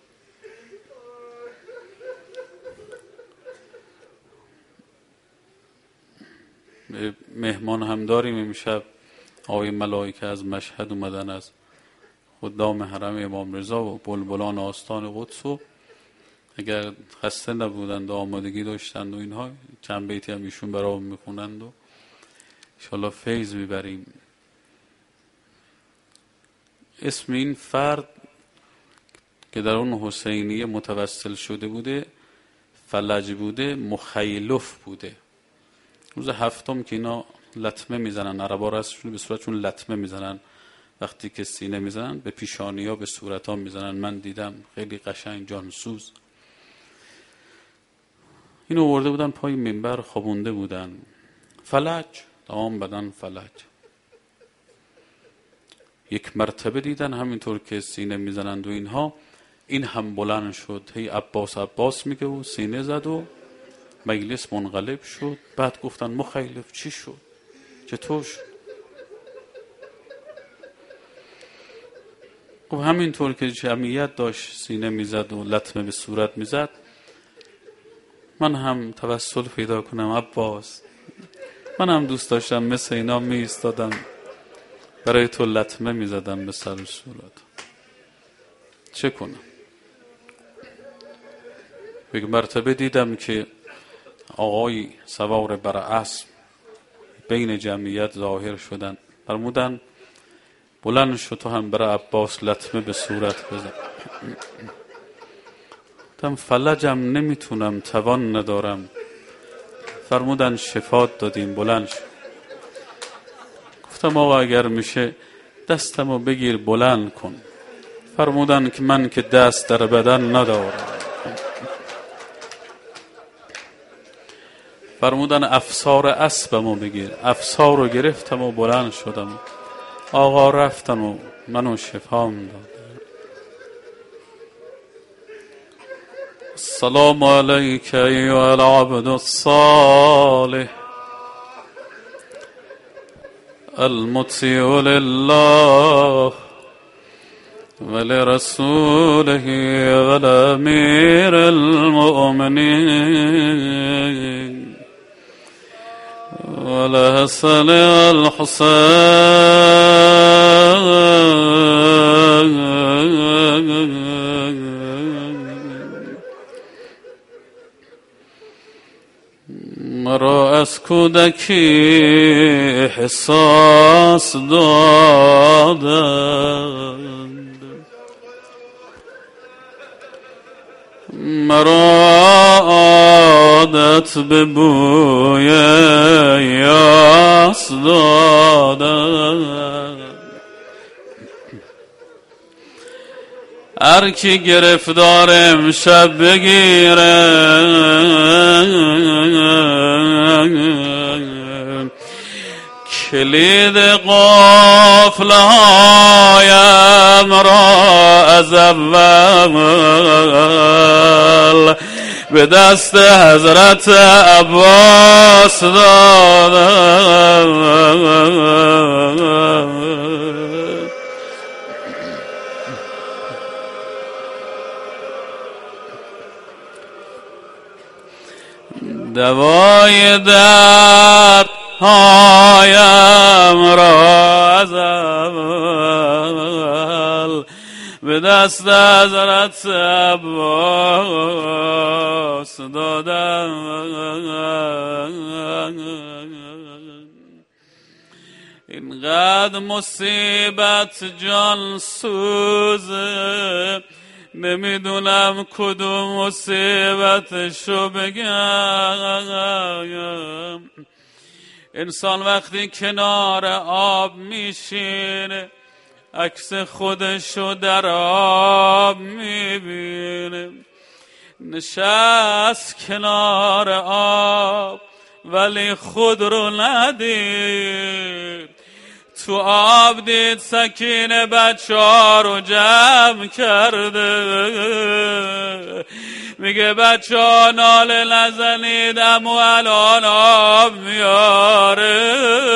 مهمان هم داریم امشب، آقای ملائکه از مشهد اومدن، از خدام حرم امام رضا و بلبلان آستان قدس، و اگر خسته نبودند و آمادگی داشتند و اینها، چند بیتی هم ایشون برام میخونند و انشاءالله فیض میبریم. اسم این فرد که در اون حسینیه متوسل شده بوده فلج بوده، مخیلف بوده. روز هفتم که اینا لطمه میزنن، عربا رسمشون به صورتشون لطمه میزنن، وقتی که سینه میزنن به پیشانی ها به صورت ها میزنن. من دیدم خیلی قشنگ جانسوز. اینو آورده بودن پای منبر خوابونده بودن، فلج، تمام بدن فلج. یک مرتبه دیدن همینطور که سینه میزنند و اینها، این هم بلند شد هی عباس عباس میگه و سینه زد و مجلس منقلب شد. بعد گفتن مخیلف چی شد؟ چطور شد؟ خب همینطور که جمعیت داشت سینه میزد و لطمه به صورت میزد، من هم توسل پیدا کنم عباس، من هم دوست داشتم مثل اینا می ایستادم برای تو لطمه می زدم به سر و صورت. چه کنم؟ یک مرتبه دیدم که آقای سوار بر اسب بین جمعیت ظاهر شدن، فرمودن بلند شد تو هم برای عباس لطمه به صورت بزن. گفتم فلجم، نمیتونم، توان ندارم. فرمودن شفات دادیم، بلند شد. گفتم آقا اگر میشه دستمو بگیر بلند کن. فرمودن که من که دست در بدن ندارم. فرمودن افسار اسبمو بگیر. افسار رو گرفتم و بلند شدم. آقا رفتن و منو شفام داد. السلام علیک ایها العبد الصالح المطیع لله ولرسوله ولامیر المؤمنین ولحسن الحسین مرا از کودکی احساس دادند، مرا عادت به بوی یاس دادند. هر کی گرفتار امشب بگیره کلید قفلهایم را از اول به دست حضرت عباس دادم. دوای درد هایم را از اول به دست حضرت عباس دادم. اینقدر مصیبت جان سوزه نمیدونم کدوم مصیبتشو بگم. انسان وقتی کنار آب میشینه عکس خودشو در آب میبینه. نشست کنار آب ولی خود رو ندید. تو آب دید سکینه بچه ها رو جمع کرده. میگه بچه ها ناله نزنید امو الان آب میاره.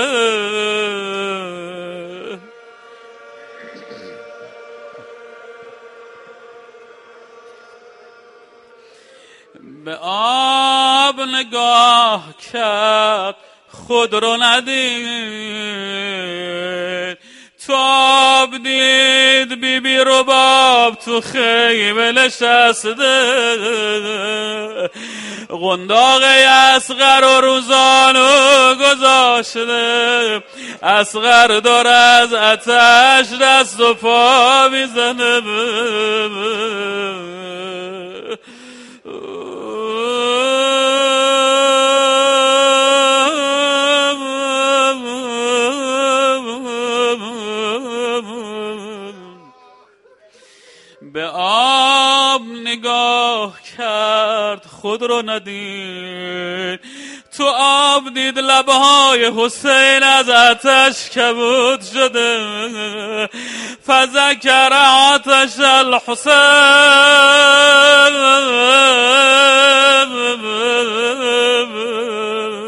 به آب نگاه کرد خود رو ندید. تو آب دید بی رباب تو خیمه نشسته. قنداقه اصغر و روزانو گذاشته. اصغر داره از آتش دست و پا میزنه. به آب نگاه کرد خود رو ندید. تو آب دید لبهای حسین از آتش کبود شده. فذكر عطش الحسين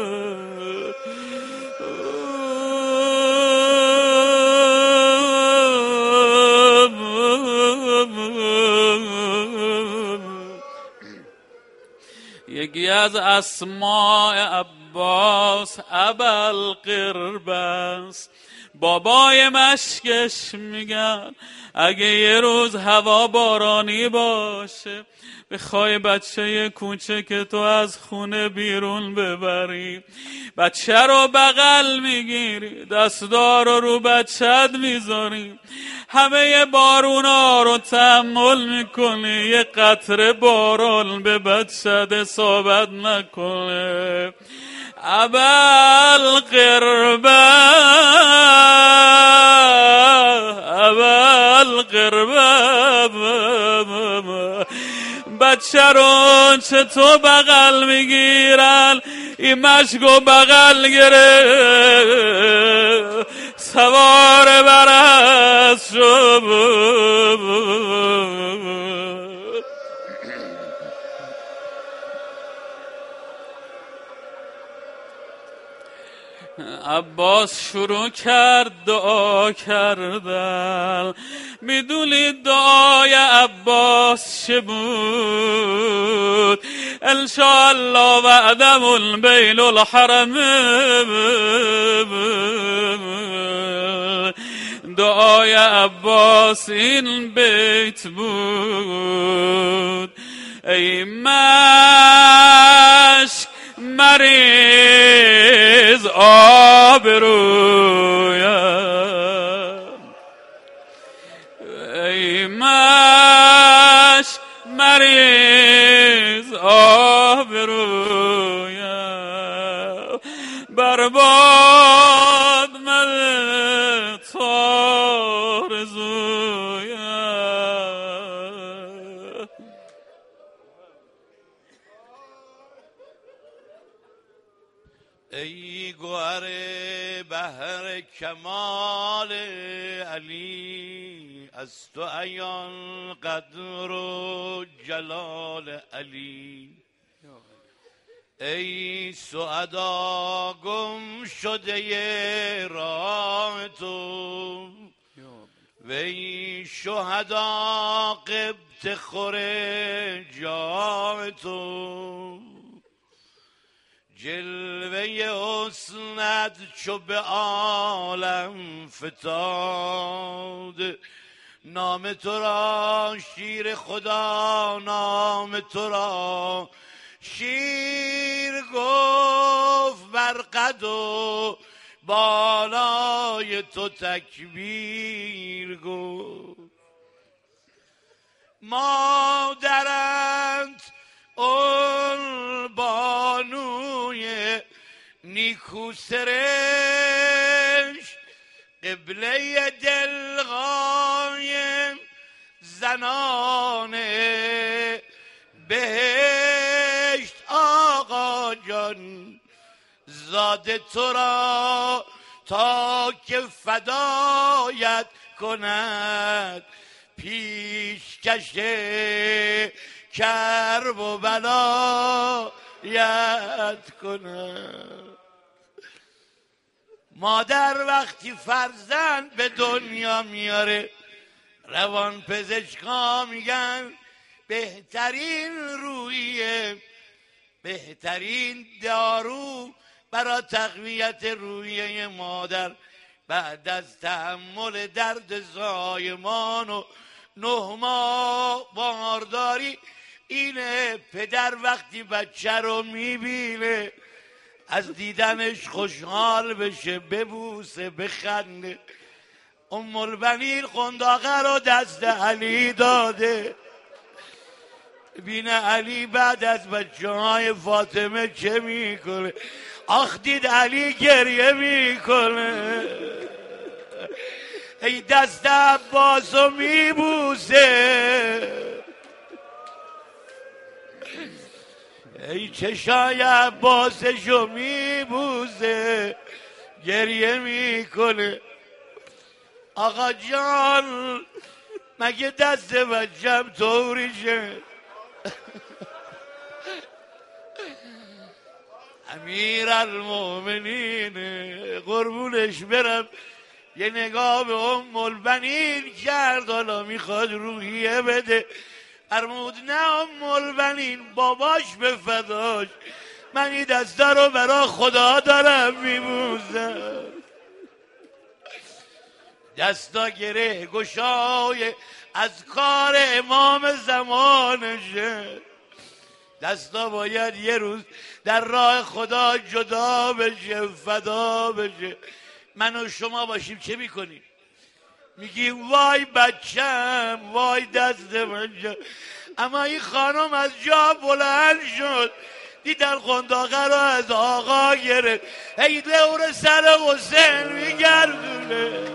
یکی از اسماء عباس ابوالقرب است. بابای مشکش میگن اگه یه روز هوا بارانی باشه بخوای بچه کوچک تو از خونه بیرون ببری، بچه رو بغل میگیری، دستدار رو بچت میذاری، همه بارونا رو تحمل میکنی، یه قطره باران به بچت اصابت نکنه. ابوالقرب بچه رو چطور بغل میگیرن؟ این مشکو بغل گره سوار برس شد. عباس شروع کرد دعا کردن. میدونید دعای عباس چه بود؟ انشاءالله وعدم البین الحرم. دعای عباس این بیت بود: ای مشک مریض آبرویم، ای مشک مریض آبرویم، برباد مده تارزویم. ای گوهر بحر کمال علی، از تو عیان قدر و جلال علی. ای سعدا گم شده راه تو، وی شهدا غبط خور جاه تو. جلوه حسنت چو به عالم فتاد، نام تو را شیر خدا، نام تو را شیر گفت، بر قد و بالای تو تکبیر گفت. مادرت اون بانوی نیکو سرش، قبله دلهای زنان بهشت. آقا جان زاده تو را تا که فدایت کند، پیشکش کرب و بلایت کند. مادر وقتی فرزند به دنیا میاره، روان پزشکا میگن بهترین رویه، بهترین دارو برای تقویت روحیه مادر بعد از تحمل درد زایمان و 9 ماه بارداری اینه. پدر وقتی بچه رو میبینه از دیدنش خوشحال بشه، ببوسه، بخنده. ام البنین قنداقه رو دست علی داده، بینه علی بعد از بچه های فاطمه چه میکنه. آخ دید علی گریه میکنه، ای دست عباسو میبوسه، ای چشای عباسشو میبوسه، گریه میکنه. آقا جان مگه دست بچم طوریشه؟ امیرالمومنین قربونش برم یه نگاه به ام البنین کرد، حالا میخواد روحیه بده. فرمود نه ام البنین، باباش به فداش، من این دسته رو برا خدا دارم میبوزم. دستا گره گشای از کار امام زمانشه. دستا باید یه روز در راه خدا جدا بشه، فدا بشه. من و شما باشیم چه میکنیم؟ میگیم وای بچم، وای دست من. اما این خانم از جا بلند شد، دیدن قنداقه رو از آقا گرفت، هی دور سر حسین میگردونه،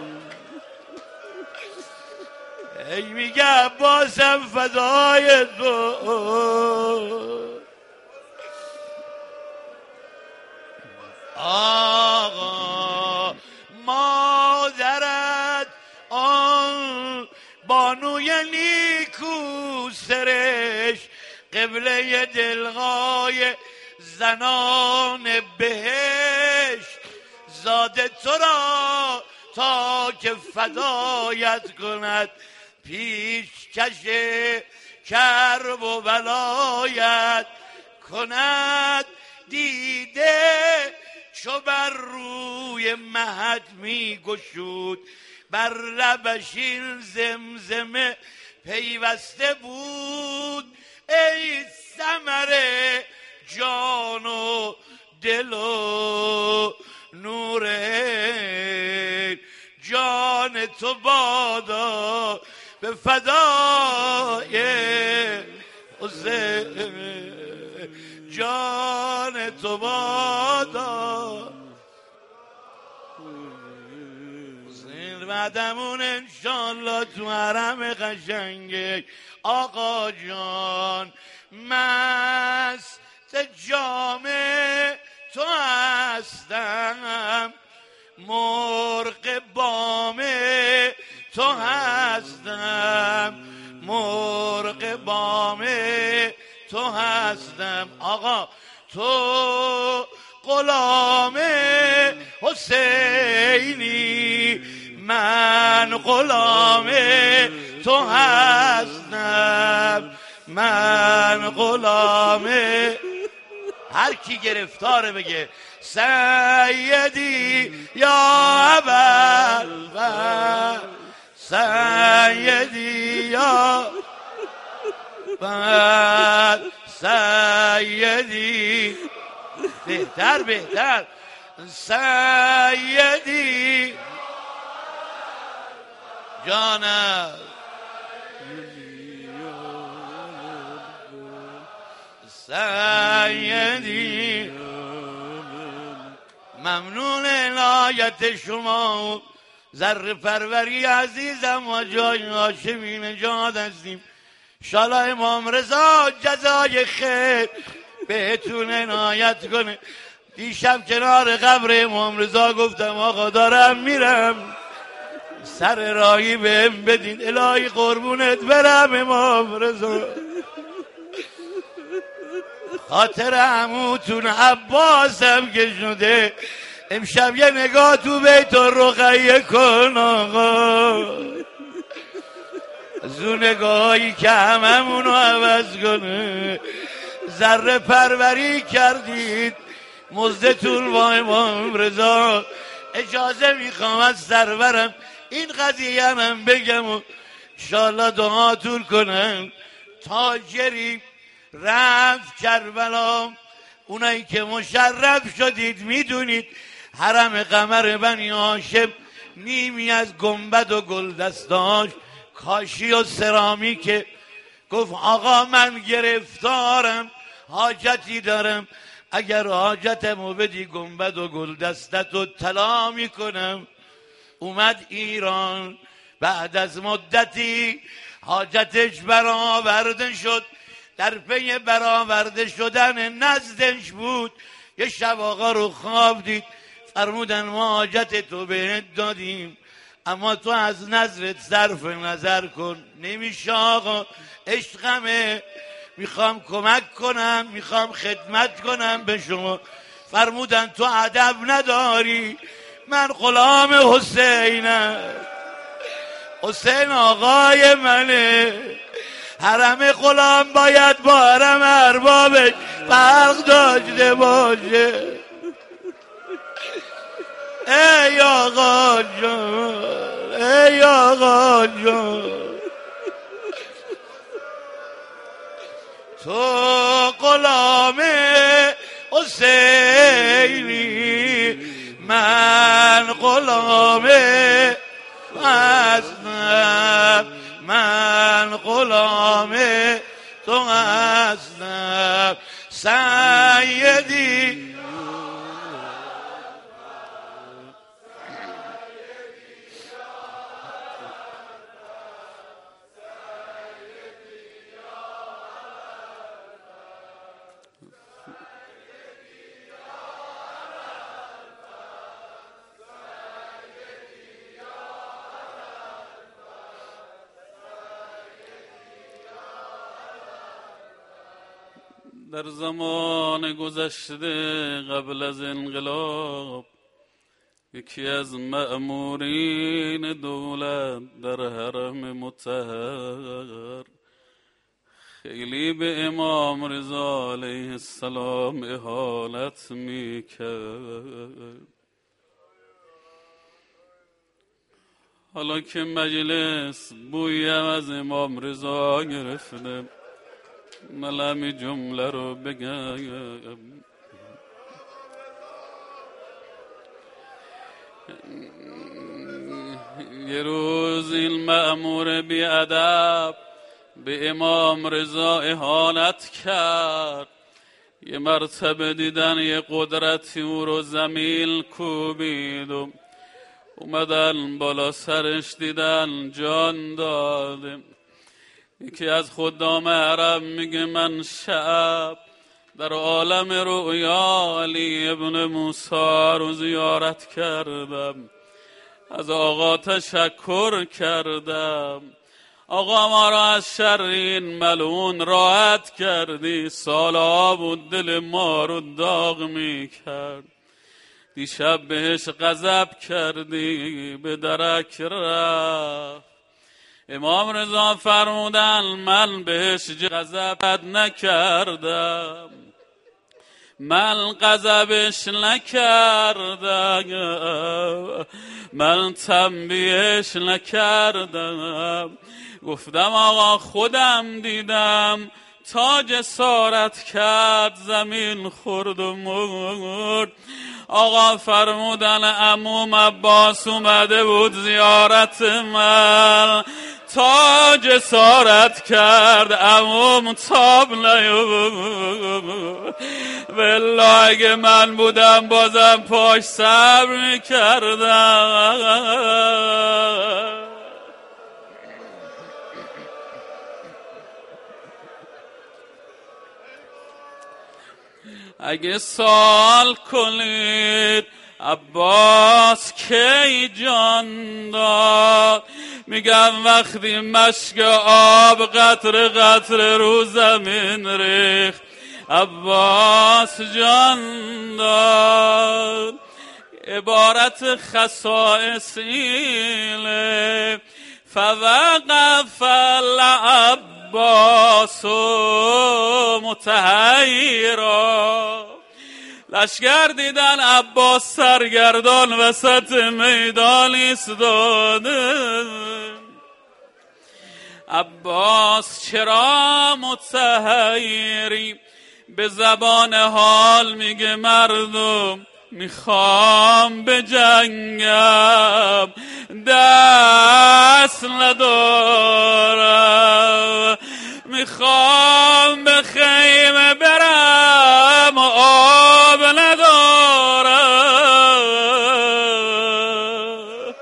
هی میگه عباسم فدای تو. آقا مادرت آن بانوی نیکو سرش، قبله دلهای زنان بهشت، زاده تو را تا که فدایت کند، پیشکش کرب و بلایت کند. دیده چو بر روی مهد می گشود، بر لبش این زمزمه پیوسته بود، ای ثمر جان و دل و نور جان تو بادا به فدای حسین، جان تو بادا حسین. بعدمون انشالله تو حرم قشنگه آقا جان مست جام تو هستم، مرغ بام تو هستم، مرغ بام تو هستم. آقا تو غلام حسینی، من غلام تو هستم، من غلام. هر کی گرفتاره بگه سیدی یا ابوالفضل، سیدی یا ابوالفضل، سیدی. بهتر بهتر سیدی جانم، سیدی. ممنون عنایت شما، ذره پروری عزیزم و جای هاشمی نژاد هستیم. انشالله امام رضا جزای خیر بهتون عنایت کنه. دیشب کنار قبر امام رضا گفتم آقا دارم میرم، سر راهی بهم بدین، الهی قربونت برم امام رضا، خاطر عموتون عباسم که شده. امشب یه نگاه تو بیت الرقیه کن آقا، از اون نگاهی که هممونو عوض کنه. ذره پروری کردید مزدتون با امام رضا. اجازه میخوام از سرورم این قضیه هم بگم و انشالله دعاتون کنم. تاجری رفت کربلا، اونایی که مشرف شدید میدونید حرم قمر بنی هاشم نیمی از گنبد و گلدستاش کاشی و سرامیکه. گفت آقا من گرفتارم، حاجتی دارم، اگر حاجتمو بدی گنبد و گلدستتو طلا میکنم. اومد ایران، بعد از مدتی حاجتش برآورده شد. در پی برآورده شدن نزدش بود. یه شب آقا رو خواب دید، فرمودن ما حاجت تو بهت دادیم، اما تو از نظرت صرف نظر کن. نمیشه آقا، عشقمه، میخوام کمک کنم، میخوام خدمت کنم به شما. فرمودن تو ادب نداری، من غلام حسینم، حسین آقای منه. حرم غلام باید با حرم اربابش فرق داشته باشه. ای آقا جان، ای آقا جان، تو غلام حسینی، من غلام هستم، من غلام تو هستم سیدی. در زمان گذشته قبل از انقلاب یکی از مأمورین دولت در حرم مطهر خیلی به امام رضا علیه السلام اهانت میکرد. حالا که مجلس بویم از امام رضا گرفته، من همین جمله رو بگم. یه روز این مأمور بیادب به امام رضا اهانت کرد. یه مرتبه دیدن یه قدرتی او رو زمین کوبید و اومدن بالا سرش دیدن جان داده. یکی از خدام حرم میگه من شب در عالم رؤیا علی ابن موسی رو زیارت کردم، از آقا تشکر کردم، آقا ما را از شر این ملعون راحت کردی، سالها بود دل ما رو داغ میکرد، دیشب بهش غضب کردی به درک رفت. امام رضا فرمودن من بهش غضب نکردم، من غضبش نکردم، من تنبیهش نکردم، گفتم آقا خودم دیدم تا جسارت کرد زمین خورد و مرد. آقا فرمودن عموم عباس اومده بود زیارت من، تا جسارت کرد عموم تاب نیومد. والله اگه من بودم بازم پاش صبر میکردم. اگه سوال کنید عباس کی جان داد، میگم وقتی مشک آب قطر قطر رو زمین ریخت عباس جان داد. عبارت خصائص اینه فوقف العباس متحیرا. لشکر دیدن عباس سرگردان وسط میدان ایستاده. عباس چرا متحیری؟ به زبان حال میگه مردم میخوام به جنگم دست ندارم، میخوام به خیمه برم آب ندارم.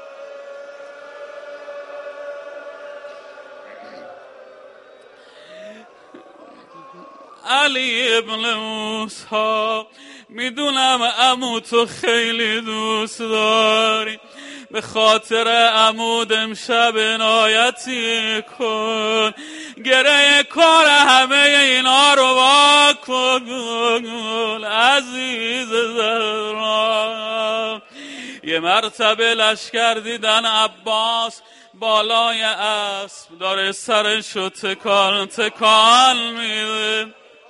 علی ابن موسی میدونم عمو تو خیلی دوست داری، به خاطر عمود امشب عنایتی کن، گره کار همه اینا رو وا کن عزیز زهرا. یه مرتبه لشکر دیدن عباس بالای اسب داره سرشو تکان تکان میده.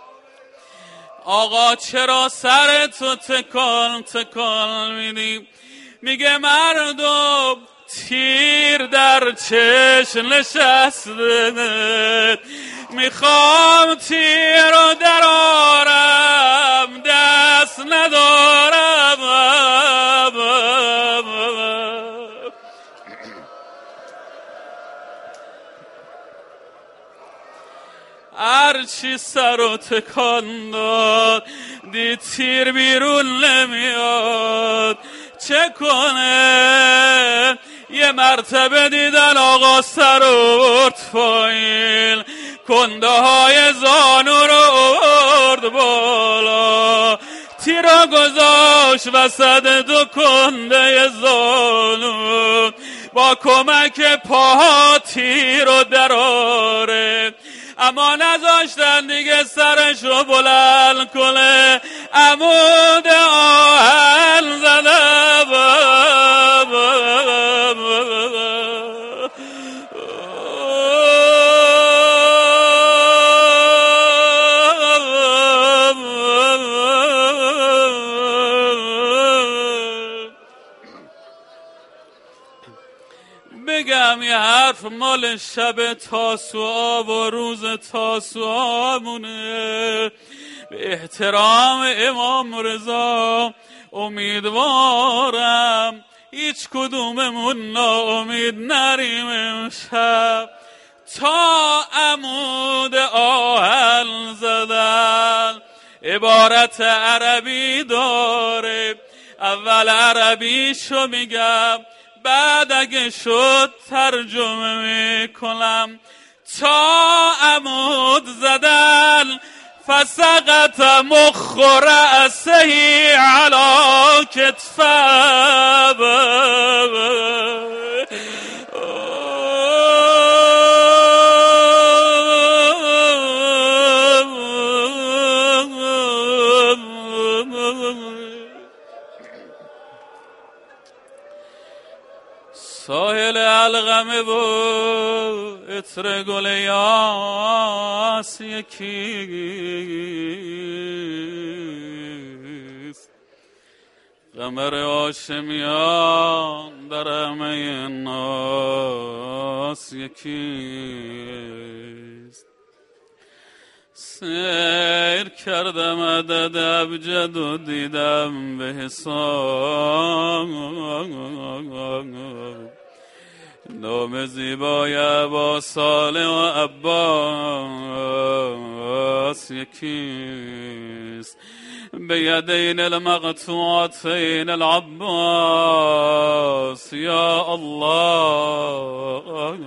آقا چرا سرتو تکان تکان میدی؟ میگه مردم تیر در چشم نشسته، میخوام تیر رو درارم دست ندارم. هرچی سر و تکان داد دید تیر بیرون نمیاد، چه کنه؟ یه مرتبه دیدن آقا سر ارد پایین، کنده های زانو رو ارد بالا، تیرا گذاشت وسط دو کنده زانو، با کمک پاها تیر رو دراره، اما نذاشتن دیگه سرشو بلند کنه، عمود آهن زده. بگم یه حرف مال شب تاسوعا و روز تاسوعا مونه، به احترام امام رضا امیدوارم هیچ کدوممون ناامید نریم امشب، تا عمود آهن زدن عبارت عربی داره، اول عربیشو میگم بعد اگه شد ترجمه میکنم. تا عمود زدن فسقط مخ رأسه علی کتفه، ساحل علقمه و عطر گل یاس یکیست، قمر هاشمیان در همه ناس یکیست. سیر کردم عدد ابجد و دیدم به حساب، نام زیبای عبا صالح و عباس یکیست، به یدین المقطوعتین العباس یا الله.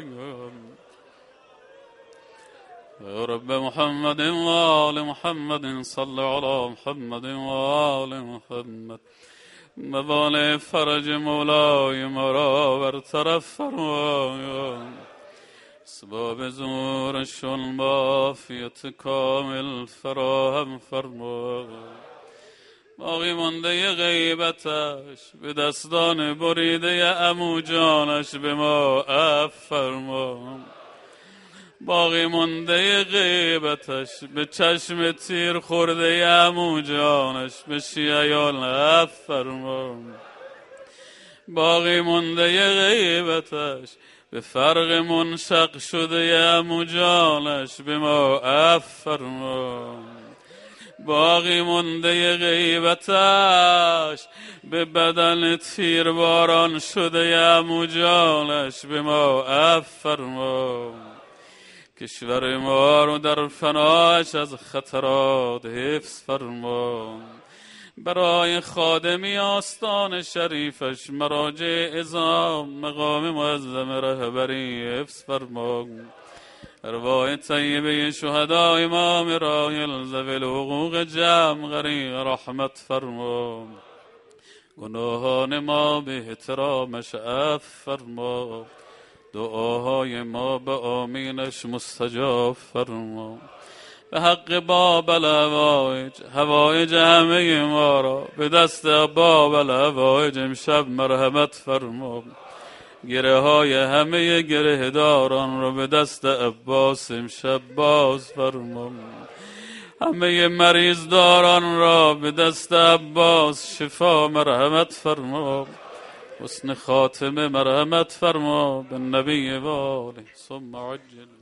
رب محمد و آل محمد صل علی محمد و آل محمد، موال فرج مولای مرا برطرف فرمای، اسباب زورشون بافیت کامل فراهم فرمای، باقی مانده غیبتش به دستان بریده عمو جانش به ما عفو فرما، باقی مانده غیبتش به چشم تیر خورده عمو جانش به شیعیان عفو فرما، باقی مانده غیبتش به فرق منشق شده عمو جانش به ما عفو فرما، باقی مانده غیبتش به بدن تیرباران شده عمو جانش به ما عفو فرما، کشور ما رو در فناش از خطرات حفظ فرما، برای خادمی آستان شریفش مراجع عظام مقام معظم رهبری حفظ فرما، ارواح طیبه شهدای امام راحل ذوی الحقوق جمع غریق رحمت فرما، گناهان ما به احترامش عفو فرما، دعاهای ما به آمینش مستجاب فرما. به حق باب الهوایج هوایج همه ما را به دست باب الهوایج امشب مرحمت فرما. گره های همه گره داران را به دست عباس امشب باز فرما. همه مریض داران را به دست عباس شفا مرحمت فرما. حسن خاتمه مرحمت فرما. به نبی و آله ثم عجل.